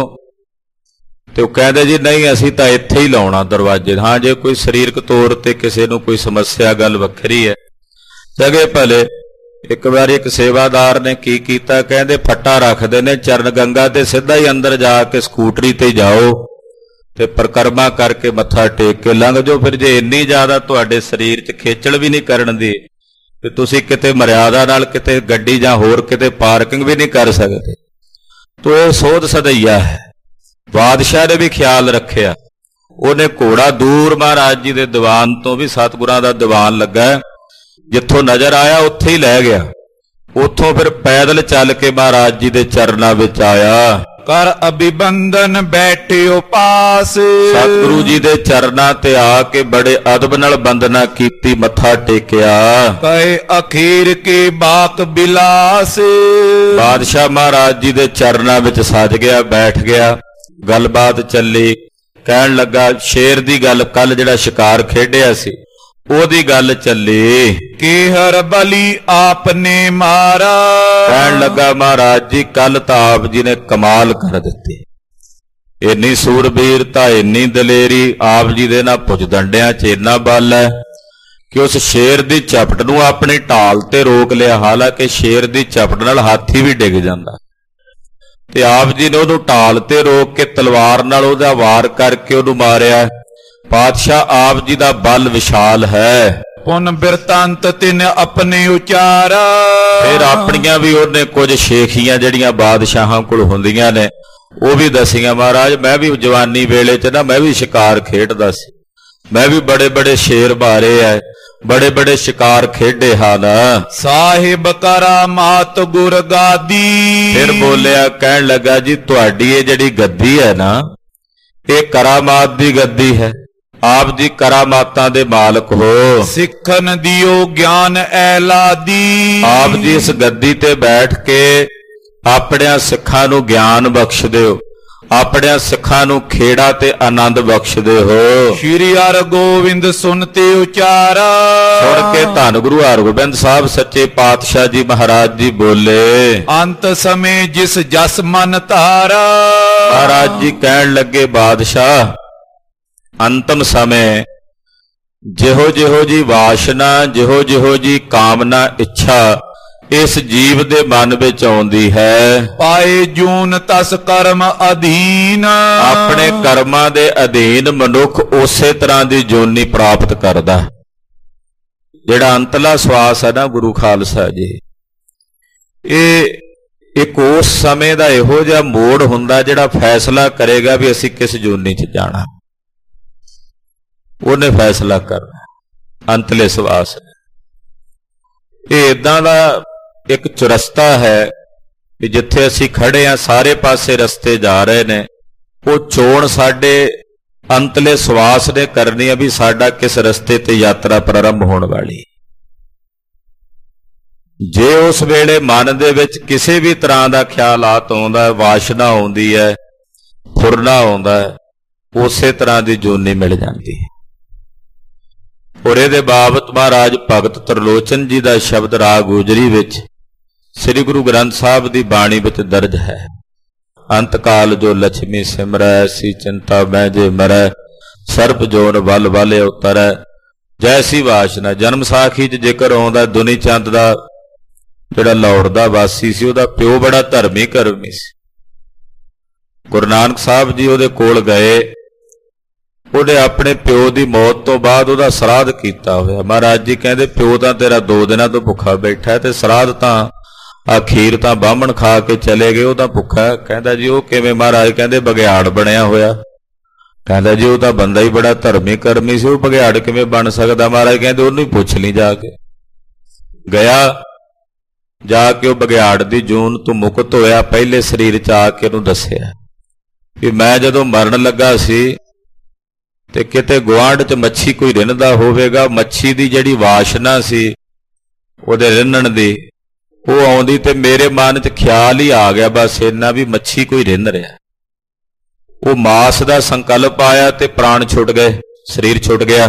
ਤੇ ਉਹ ਕਹਿੰਦੇ ਜੀ ਨਹੀਂ ਅਸੀਂ ਤਾਂ ਇੱਥੇ ਹੀ ਲਾਉਣਾ ਦਰਵਾਜ਼ੇ। ਹਾਂ, ਜੇ ਕੋਈ ਸਰੀਰਕ ਤੌਰ ਤੇ ਕਿਸੇ ਨੂੰ ਕੋਈ ਸਮੱਸਿਆ, ਗੱਲ ਵੱਖਰੀ ਹੈ। ਜਗੇ ਭਲੇ ਇੱਕ ਵਾਰੀ ਇੱਕ ਸੇਵਾਦਾਰ ਨੇ ਕੀ ਕੀਤਾ, ਕਹਿੰਦੇ ਫੱਟਾ ਰੱਖਦੇ ਨੇ ਚਰਨ ਗੰਗਾ ਤੇ, ਸਿੱਧਾ ਹੀ ਅੰਦਰ ਜਾ ਕੇ ਸਕੂਟਰੀ ਤੇ ਜਾਓ ਤੇ ਪਰਿਕਰਮਾ ਕਰਕੇ ਮੱਥਾ ਟੇਕ ਕੇ ਲੰਘ ਜਾਓ। ਫਿਰ ਜੇ ਇੰਨੀ ਜ਼ਿਆਦਾ ਤੁਹਾਡੇ ਸਰੀਰ 'ਚ ਖੇਚਲ ਵੀ ਨਹੀਂ ਕਰਨ ਦੀ ਤੇ ਤੁਸੀਂ ਕਿਤੇ ਮਰਿਆਦਾ ਨਾਲ ਕਿਤੇ ਗੱਡੀ ਜਾਂ ਹੋਰ ਕਿਤੇ ਪਾਰਕਿੰਗ ਵੀ ਨਹੀਂ ਕਰ ਸਕਦੇ। ਤੋ ਇਹ ਸੋਧ ਸਦਈਆ ਹੈ। ਬਾਦਸ਼ਾਹ ਨੇ ਵੀ ਖਿਆਲ ਰੱਖਿਆ, ਉਹਨੇ ਘੋੜਾ ਦੂਰ ਮਹਾਰਾਜ ਜੀ ਦੇ ਦੀਵਾਨ ਤੋਂ, ਵੀ ਸਤਿਗੁਰਾਂ ਦਾ ਦੀਵਾਨ ਲੱਗਾ, ਜਿੱਥੋਂ ਨਜ਼ਰ ਆਇਆ ਉੱਥੇ ਹੀ ਲੈ ਗਿਆ। ਉੱਥੋਂ ਫਿਰ ਪੈਦਲ ਚੱਲ ਕੇ ਮਹਾਰਾਜ ਜੀ ਦੇ ਚਰਨਾਂ ਵਿੱਚ ਆਇਆ। ਕਰ ਅਭਿਵੰਦਨ ਬੈਠਿਓ ਪਾਸ। ਸਤਿਗੁਰੂ ਜੀ ਦੇ ਚਰਨਾਂ ਤੇ ਆ ਕੇ ਬੜੇ ਅਦਬ ਨਾਲ ਬੰਦਨਾ ਕੀਤੀ, ਮੱਥਾ ਟੇਕਿਆ। ਕਹੇ ਅਖੀਰ ਕੇ ਬਾਕ ਬਿਲਾਸ। ਬਾਦਸ਼ਾਹ ਮਹਾਰਾਜ ਜੀ ਦੇ ਚਰਨਾਂ ਵਿੱਚ ਸੱਜ ਗਿਆ, ਬੈਠ ਗਿਆ। ਗੱਲਬਾਤ ਚੱਲੀ। ਕਹਿਣ ਲੱਗਾ ਸ਼ੇਰ ਦੀ ਗੱਲ, ਕੱਲ ਜਿਹੜਾ ਸ਼ਿਕਾਰ ਖੇਡਿਆ ਸੀ ਉਹਦੀ ਗੱਲ ਚੱਲੀ ਕਿ ਹਰ ਬਲੀ ਆਪਨੇ ਮਾਰਾ। ਕਹਿਣ ਲੱਗਾ ਮਹਾਰਾਜ ਜੀ ਕੱਲ ਤਾਂ ਆਪ ਜੀ ਨੇ ਕਮਾਲ ਕਰ ਦਿੱਤੀ, ਇੰਨੀ ਸੂਰਬੀਰਤਾ, ਇੰਨੀ ਦਲੇਰੀ, ਆਪ ਜੀ ਦੇ ਨਾ ਭੁਜਦੰਡਿਆਂ 'ਚ ਇੰਨਾ ਬਲ ਹੈ ਕਿ ਉਸ ਸ਼ੇਰ ਦੀ ਝਪਟ ਨੂੰ ਆਪਣੀ ਢਾਲ ਤੇ ਰੋਕ ਲਿਆ। ਹਾਲਾਂਕਿ ਸ਼ੇਰ ਦੀ ਝਪਟ ਨਾਲ ਹਾਥੀ ਵੀ ਡਿੱਗ ਜਾਂਦਾ, ਤੇ ਆਪ ਜੀ ਨੇ ਉਹਨੂੰ ਢਾਲ ਤੇ ਰੋਕ ਕੇ ਤਲਵਾਰ ਨਾਲ ਉਹਦਾ ਵਾਰ ਕਰਕੇ ਉਹਨੂੰ ਮਾਰਿਆ। ਪਾਤਸ਼ਾਹ ਆਪ ਜੀ ਦਾ ਬਲ ਵਿਸ਼ਾਲ ਹੈ। ਪੁਨ ਬਿਰਤਾਂਤ ਤਿਨ ਆਪਣੇ ਉਚਾਰਾ। ਫਿਰ ਆਪਣੀਆਂ ਵੀ ਉਹਨੇ ਕੁਝ ਸ਼ੇਖੀਆਂ ਜਿਹੜੀਆਂ ਬਾਦਸ਼ਾਹਾਂ ਕੋਲ ਹੁੰਦੀਆਂ ਨੇ ਉਹ ਵੀ ਦਸੀਆਂ। ਮਹਾਰਾਜ ਮੈਂ ਵੀ ਜਵਾਨੀ ਵੇਲੇ 'ਚ ਨਾ ਮੈਂ ਵੀ ਸ਼ਿਕਾਰ ਖੇਡਦਾ ਸੀ, ਮੈਂ ਵੀ ਬੜੇ ਬੜੇ ਸ਼ੇਰ ਮਾਰੇ ਐ, ਬੜੇ ਬੜੇ ਸ਼ਿਕਾਰ ਖੇਡੇ ਹਨ। ਸਾਹਿਬ ਕਰਾਮਾਤ ਗੁਰ ਗਾਦੀ। ਫਿਰ ਬੋਲਿਆ, ਕਹਿਣ ਲੱਗਾ ਜੀ ਤੁਹਾਡੀ ਇਹ ਜਿਹੜੀ ਗੱਦੀ ਹੈ ਨਾ, ਇਹ ਕਰਾਮਾਤ ਦੀ ਗੱਦੀ ਹੈ, ਆਪ ਜੀ ਕਰਾਮਾਤਾਂ ਦੇ ਮਾਲਕ ਹੋ। ਸਿੱਖਨ ਦਿਓ ਗਿਆਨ ਐਲਾਦੀ। ਆਪ ਜੀ ਇਸ ਗੱਦੀ ਤੇ ਬੈਠ ਕੇ ਆਪਣਿਆਂ ਸਿੱਖਾਂ ਨੂੰ ਗਿਆਨ ਬਖਸ਼ ਦਿਓ, ਆਪਣਿਆਂ ਸਿੱਖਾਂ ਨੂੰ ਖੇੜਾ ਤੇ ਆਨੰਦ ਬਖਸ਼ਦੇ ਹੋ। ਸ਼੍ਰੀ ਹਰਗੋਬਿੰਦ ਸੁਨਤੇ ਉਚਾਰਾ। ਸੁਣ ਕੇ ਧੰਨ ਗੁਰੂ ਹਰਗੋਬਿੰਦ ਸਾਹਿਬ ਸੱਚੇ ਪਾਤਸ਼ਾਹ ਜੀ ਮਹਾਰਾਜ ਜੀ ਬੋਲੇ, ਅੰਤ ਸਮੇਂ ਜਿਸ ਜਸ ਮਨ ਧਾਰਾ। ਮਹਾਰਾਜ ਜੀ ਕਹਿਣ ਲੱਗੇ ਬਾਦਸ਼ਾਹ ਅੰਤਮ ਸਮੇਂ ਜਿਹੋ ਜਿਹੋ ਜੀ ਵਾਸ਼ਨਾ, ਜਿਹੋ ਜਿਹੋ ਜੀ ਕਾਮਨਾ, ਇੱਛਾ ਇਸ ਜੀਵ ਦੇ ਮਨ ਵਿੱਚ ਆਉਂਦੀ ਹੈ, ਪਾਏ ਜੂਨ ਤਸ ਕਰਮ ਅਧੀਨ। ਆਪਣੇ ਕਰਮਾਂ ਦੇ ਅਧੀਨ ਮਨੁੱਖ ਉਸੇ ਤਰ੍ਹਾਂ ਦੀ ਜੋਨੀ ਪ੍ਰਾਪਤ ਕਰਦਾ। ਜਿਹੜਾ ਅੰਤਲਾ ਸਵਾਸ ਹੈ ਨਾ ਗੁਰੂ ਖਾਲਸਾ ਜੀ, ਇਹ ਇੱਕ ਉਸ ਸਮੇਂ ਦਾ ਇਹੋ ਜਿਹਾ ਮੋੜ ਹੁੰਦਾ ਜਿਹੜਾ ਫੈਸਲਾ ਕਰੇਗਾ ਵੀ ਅਸੀਂ ਕਿਸ ਜੋਨੀ 'ਚ ਜਾਣਾ। ਉਹਨੇ ਫੈਸਲਾ ਕਰਨਾ। ਅੰਤਲੇ ਸਵਾਸ ਇਹ ਇਦਾਂ ਦਾ ਇੱਕ ਚੁਰਸਤਾ ਹੈ ਕਿ ਜਿੱਥੇ ਅਸੀਂ ਖੜੇ ਆ ਸਾਰੇ ਪਾਸੇ ਰਸਤੇ ਜਾ ਰਹੇ ਨੇ, ਉਹ ਚੋਣ ਸਾਡੇ ਅੰਤਲੇ ਸਵਾਸ ਨੇ ਕਰਨੀ ਆ ਵੀ ਸਾਡਾ ਕਿਸ ਰਸਤੇ ਤੇ ਯਾਤਰਾ ਪ੍ਰਾਰੰਭ ਹੋਣ ਵਾਲੀ। ਜੇ ਉਸ ਵੇਲੇ ਮਨ ਦੇ ਵਿੱਚ ਕਿਸੇ ਵੀ ਤਰ੍ਹਾਂ ਦਾ ਖਿਆਲਾਤ ਆਉਂਦਾ, ਵਾਸ਼ਨਾ ਆਉਂਦੀ ਹੈ, ਫੁਰਨਾ ਆਉਂਦਾ ਹੈ, ਉਸੇ ਤਰ੍ਹਾਂ ਦੀ ਜੋਨੀ ਮਿਲ ਜਾਂਦੀ ਹੈ। ਔਰ ਇਹਦੇ ਬਾਬਤ ਮਹਾਰਾਜ ਭਗਤ ਤਰਲੋਚਨ ਜੀ ਦਾ ਸ਼ਬਦ ਰਾਗ ਗੁਜਰੀ ਵਿੱਚ ਸ੍ਰੀ ਗੁਰੂ ਗ੍ਰੰਥ ਸਾਹਿਬ ਦੀ ਬਾਣੀ ਵਿੱਚ ਦਰਜ ਹੈ। ਅੰਤ ਕਾਲ ਜੋ ਲక్ష్ਮੀ ਸਿਮਰੈ, ਸੀ ਚਿੰਤਾ ਮੈਂ ਜੇ ਮਰੈ, ਸਰਬ ਜੋਨ ਵੱਲ ਵਾਲੇ ਉਤਰੈ, ਜੈਸੀ ਵਾਸ਼ਨਾ। ਜਨਮ ਸਾਖੀ 'ਚ ਜ਼ਿਕਰ ਆਉਂਦਾ ਦੁਨੀ ਚੰਦ ਦਾ ਜਿਹੜਾ ਲਾਹੌਰ ਦਾ ਵਾਸੀ ਸੀ, ਉਹਦਾ ਪਿਓ ਬੜਾ ਧਰਮੀ ਕਰਮੀ ਸੀ। ਗੁਰੂ ਨਾਨਕ ਸਾਹਿਬ ਜੀ ਉਹਦੇ ਕੋਲ ਗਏ, ਉਹਨੇ ਆਪਣੇ ਪਿਓ ਦੀ ਮੌਤ ਤੋਂ ਬਾਅਦ ਉਹਦਾ ਸਰਾਧ ਕੀਤਾ ਹੋਇਆ। ਮਹਾਰਾਜ ਜੀ ਕਹਿੰਦੇ ਪਿਓ ਤਾਂ ਤੇਰਾ 2 ਦਿਨਾਂ ਤੋਂ ਭੁੱਖਾ ਬੈਠਾ ਤੇ ਸਰਾਧ ਤਾਂ ਅਖੀਰ ਤਾਂ ਬਾਹਮਣ ਖਾ ਕੇ ਚਲੇ ਗਏ, ਉਹ ਤਾਂ ਭੁੱਖਾ। ਕਹਿੰਦਾ ਜੀ ਉਹ ਕਿਵੇਂ? ਮਹਾਰਾਜ ਕਹਿੰਦੇ ਬਘਿਆੜ ਬਣਿਆ ਹੋਇਆ। ਕਹਿੰਦਾ ਜੀ ਉਹ ਤਾਂ ਬੰਦਾ ਹੀ ਬੜਾ ਧਰਮੀ ਕਰਮੀ ਸੀ, ਉਹ ਬਘਿਆੜ ਕਿਵੇਂ ਬਣ ਸਕਦਾ? ਮਹਾਰਾਜ ਕਹਿੰਦੇ ਉਹਨੂੰ ਹੀ ਪੁੱਛ ਲਈ ਜਾ ਕੇ। ਗਿਆ, ਜਾ ਕੇ ਉਹ ਬਘਿਆੜ ਦੀ ਜੂਨ ਤੋਂ ਮੁਕਤ ਹੋਇਆ। ਪਹਿਲੇ ਸਰੀਰ 'ਚ ਆ ਕੇ ਉਹਨੂੰ ਦੱਸਿਆ ਵੀ ਮੈਂ ਜਦੋਂ ਮਰਨ ਲੱਗਾ ਸੀ ਤੇ ਕਿਤੇ ਗੁਆਂਢ 'ਚ ਮੱਛੀ ਕੋਈ ਰਿੰਨਦਾ ਹੋਵੇਗਾ, ਮੱਛੀ ਦੀ ਜਿਹੜੀ ਵਾਸ਼ਨਾ ਸੀ ਉਹਦੇ ਰਿੰਨਣ ਦੀ, ਉਹ ਆਉਂਦੀ ਤੇ ਮੇਰੇ ਮਨ 'ਚ ਖਿਆਲ ਹੀ ਆ ਗਿਆ ਬਸ ਇੰਨਾ ਵੀ ਮੱਛੀ ਕੋਈ ਰਿੰਨ ਰਿਹਾ। ਉਹ ਮਾਸ ਦਾ ਸੰਕਲਪ ਆਇਆ ਤੇ ਪ੍ਰਾਣ ਛੁੱਟ ਗਏ, ਸਰੀਰ ਛੁੱਟ ਗਿਆ।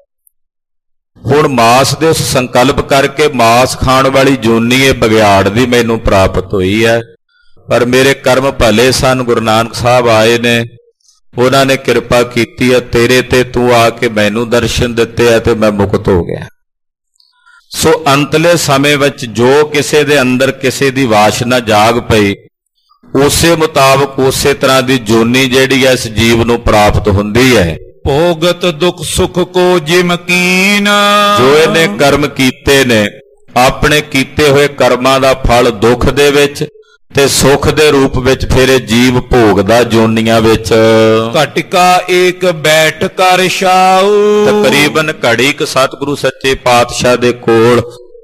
ਹੁਣ ਮਾਸ ਦੇ ਉਸ ਸੰਕਲਪ ਕਰਕੇ ਮਾਸ ਖਾਣ ਵਾਲੀ ਜੂਨੀ ਇਹ ਬਘਿਆੜ ਦੀ ਮੈਨੂੰ ਪ੍ਰਾਪਤ ਹੋਈ ਹੈ। ਪਰ ਮੇਰੇ ਕਰਮ ਭਲੇ ਸਨ, ਗੁਰੂ ਨਾਨਕ ਸਾਹਿਬ ਆਏ ਨੇ, ਉਹਨਾਂ ਨੇ ਕਿਰਪਾ ਕੀਤੀ ਹੈ ਤੇਰੇ ਤੇ, ਤੂੰ ਆ ਕੇ ਮੈਨੂੰ ਦਰਸ਼ਨ ਦਿੱਤੇ ਆ ਤੇ ਮੈਂ ਮੁਕਤ ਹੋ ਗਿਆ। ਸੋ ਅੰਤਲੇ ਸਮੇਂ ਵਿੱਚ ਜੋ ਕਿਸੇ ਦੇ ਅੰਦਰ ਕਿਸੇ ਦੀ ਵਾਸ਼ਨਾ ਜਾਗ ਪਈ, ਉਸੇ ਮੁਤਾਬਕ ਉਸੇ ਤਰ੍ਹਾਂ ਦੀ ਜੋਨੀ ਜਿਹੜੀ ਹੈ ਇਸ ਜੀਵ ਨੂੰ ਪ੍ਰਾਪਤ ਹੁੰਦੀ ਹੈ। ਭੋਗਤ ਦੁਖ ਸੁਖ ਕੋ ਜਿਮ ਕੀਨ। ਜੋ ਇਹਨੇ ਕਰਮ ਕੀਤੇ ਨੇ, ਆਪਣੇ ਕੀਤੇ ਹੋਏ ਕਰਮਾਂ ਦਾ ਫਲ ਦੁੱਖ ਦੇ ਵਿੱਚ ਤੇ ਸੁਖ ਦੇ ਰੂਪ ਵਿੱਚ ਫਿਰ ਇਹ ਜੀਵ ਭੋਗਦਾ ਜੋਨੀਆਂ ਵਿੱਚ। ਘਟਿਕਾ ਏਕ ਬੈਠ ਕਰ ਛਾਉ। ਤਕਰੀਬਨ ਘੜੀ ਕ ਸਤਿਗੁਰੂ ਸੱਚੇ ਪਾਤਸ਼ਾਹ ਦੇ ਕੋਲ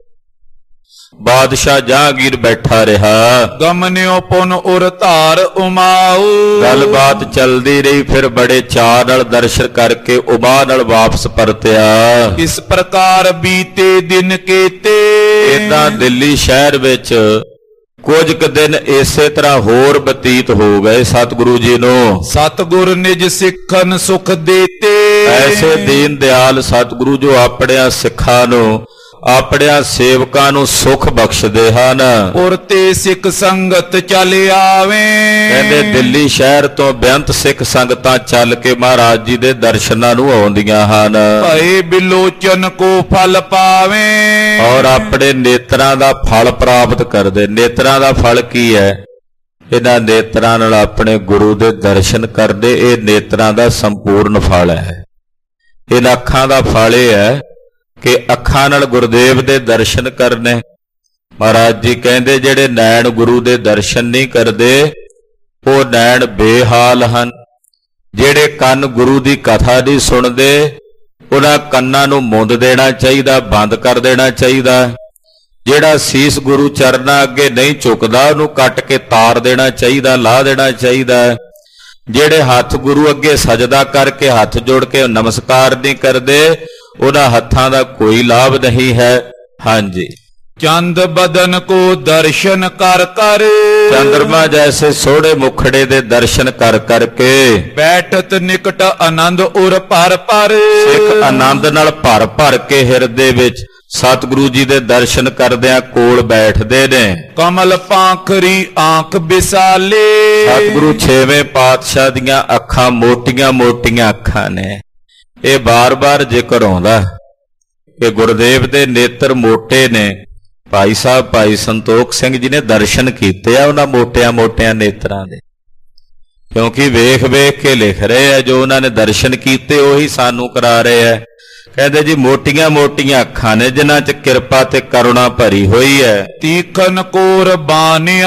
ਬਾਦਸ਼ਾਹ ਜਹਾਂਗੀਰ ਬੈਠਾ ਰਿਹਾ। ਗਮਨਿਓ ਪੁਨ ਉਰ ਧਾਰ ਉਮਾਉ। ਗੱਲਬਾਤ ਚੱਲਦੀ ਰਹੀ, ਫਿਰ ਬੜੇ ਚਾਅ ਨਾਲ ਦਰਸ਼ਨ ਕਰਕੇ ਉਮਾ ਨਾਲ ਵਾਪਸ ਪਰਤਿਆ। ਇਸ ਪ੍ਰਕਾਰ ਬੀਤੇ ਦਿਨ ਕੇਤੇ। ਏਦਾਂ ਦਿੱਲੀ ਸ਼ਹਿਰ ਵਿੱਚ ਕੁਝ ਕੁ ਦਿਨ ਇਸੇ ਤਰ੍ਹਾਂ ਹੋਰ ਬਤੀਤ ਹੋ ਗਏ ਸਤਿਗੁਰੂ ਜੀ ਨੂੰ। ਸਤਿਗੁਰ ਨਿਜ ਸਿੱਖਨ ਸੁਖ ਦੇਤੇ। ਐਸੇ ਦੀਨ ਦਿਆਲ ਸਤਿਗੁਰੂ ਜੋ ਆਪਣਿਆਂ ਸਿੱਖਾਂ ਨੂੰ, ਆਪਣਿਆਂ ਸੇਵਕਾਂ ਨੂੰ ਸੁਖ ਬਖਸ਼ਦੇ ਹਨ। ਉਰ ਤੇ ਸਿੱਖ ਸੰਗਤ ਚੱਲ ਆਵੇ। ਕਹਿੰਦੇ ਦਿੱਲੀ ਸ਼ਹਿਰ ਤੋਂ ਬੇਅੰਤ ਸਿੱਖ ਸੰਗਤਾਂ ਚੱਲ ਕੇ ਮਹਾਰਾਜ ਜੀ ਦੇ ਦਰਸ਼ਨਾਂ ਨੂੰ ਆਉਂਦੀਆਂ ਹਨ। ਭਏ ਬਿਲੋਚਨ ਕੋ ਫਲ ਪਾਵੇ। ਔਰ ਆਪਣੇ ਨੇਤਰਾਂ ਦਾ ਫਲ ਪ੍ਰਾਪਤ ਕਰਦੇ। ਨੇਤਰਾਂ ਦਾ ਫਲ ਕੀ ਹੈ? ਇਹਨਾਂ ਨੇਤਰਾਂ ਨਾਲ ਆਪਣੇ ਗੁਰੂ ਦੇ ਦਰਸ਼ਨ ਕਰਦੇ, ਇਹ ਨੇਤਰਾਂ ਦਾ ਸੰਪੂਰਨ ਫਲ ਹੈ। ਇਹਨਾਂ ਅੱਖਾਂ ਦਾ ਫਲ ਇਹ ਹੈ ਕਿ ਅੱਖਾਂ ਨਾਲ ਗੁਰਦੇਵ ਦੇ ਦਰਸ਼ਨ ਕਰਨੇ। ਮਹਾਰਾਜ ਜੀ ਕਹਿੰਦੇ ਜਿਹੜੇ ਨੈਣ ਗੁਰੂ ਦੇ ਦਰਸ਼ਨ ਨਹੀਂ ਕਰਦੇ ਉਹ ਨੈਣ ਬੇਹਾਲ ਹਨ। ਜਿਹੜੇ ਕੰਨ ਗੁਰੂ ਦੀ ਕਥਾ ਨਹੀਂ ਸੁਣਦੇ ਉਹਨਾਂ ਕੰਨਾਂ ਨੂੰ ਮੁੰਦ ਦੇਣਾ ਚਾਹੀਦਾ, ਬੰਦ ਕਰ ਦੇਣਾ ਚਾਹੀਦਾ। ਜਿਹੜਾ ਸੀਸ ਗੁਰੂ ਚਰਨਾਂ ਅੱਗੇ ਨਹੀਂ ਝੁਕਦਾ ਉਹਨੂੰ ਕੱਟ ਕੇ ਤਾਰ ਦੇਣਾ ਚਾਹੀਦਾ, ਲਾ ਦੇਣਾ ਚਾਹੀਦਾ। ਜਿਹੜੇ ਹੱਥ ਗੁਰੂ ਅੱਗੇ ਸਜਦਾ ਕਰਕੇ ਹੱਥ ਜੋੜ ਕੇ ਨਮਸਕਾਰ ਨਹੀਂ ਕਰਦੇ ਉਹਨਾਂ ਹੱਥਾਂ ਦਾ ਕੋਈ ਲਾਭ ਨਹੀਂ ਹੈ। ਹਾਂਜੀ, ਚੰਦ ਬਦਨ ਕੋ ਦਰਸ਼ਨ ਕਰ ਕਰ। ਚੰਦਰਮਾ ਜੈਸੇ ਸੋਹਣੇ ਮੁਖੜੇ ਦੇ ਦਰਸ਼ਨ ਕਰ ਕਰਕੇ। ਬੈਠਤ ਨਿਕਟ ਆਨੰਦ ਉਰ ਭਰ ਭਰ। ਸਿੱਖ ਆਨੰਦ ਨਾਲ ਭਰ ਭਰ ਕੇ ਹਿਰਦੇ ਵਿੱਚ ਸਤਿਗੁਰੂ ਜੀ ਦੇ ਦਰਸ਼ਨ ਕਰਦਿਆਂ ਕੋਲ ਬੈਠਦੇ ਨੇ। ਕਮਲ ਪਾਖਰੀ ਆਂਖ ਵਿਸਾਲੇ। ਸਤਿਗੁਰੂ ਛੇਵੇਂ ਪਾਤਸ਼ਾਹ ਦੀਆਂ ਅੱਖਾਂ ਮੋਟੀਆਂ ਮੋਟੀਆਂ ਅੱਖਾਂ ਨੇ। ਇਹ ਬਾਰ-ਬਾਰ ਜ਼ਿਕਰ ਆਉਂਦਾ ਕਿ ਗੁਰਦੇਵ ਦੇ ਨੇਤਰ ਮੋਟੇ ਨੇ। ਭਾਈ ਸਾਹਿਬ ਭਾਈ ਸੰਤੋਖ ਸਿੰਘ ਜੀ ਨੇ ਦਰਸ਼ਨ ਕੀਤੇ ਆ ਉਹਨਾਂ ਮੋਟਿਆਂ ਮੋਟਿਆਂ ਨੇਤਰਾਂ ਦੇ, ਕਿਉਂਕਿ ਵੇਖ ਵੇਖ ਕੇ ਲਿਖ ਰਹੇ ਆ ਜੋ ਉਹਨਾਂ ਨੇ ਦਰਸ਼ਨ ਕੀਤੇ ਉਹੀ ਸਾਨੂੰ ਕਰਾ ਰਹੇ ਆ। ਕਹਿੰਦੇ ਜੀ ਮੋਟੀਆਂ ਮੋਟੀਆਂ ਅੱਖਾਂ ਨੇ ਜਿਨ੍ਹਾਂ 'ਚ ਕਿਰਪਾ ਤੇ ਕਰੁਣਾ ਭਰੀ ਹੋਈ ਹੈ। ਤੀਖਨ ਕੋਰ ਬਾਣੀ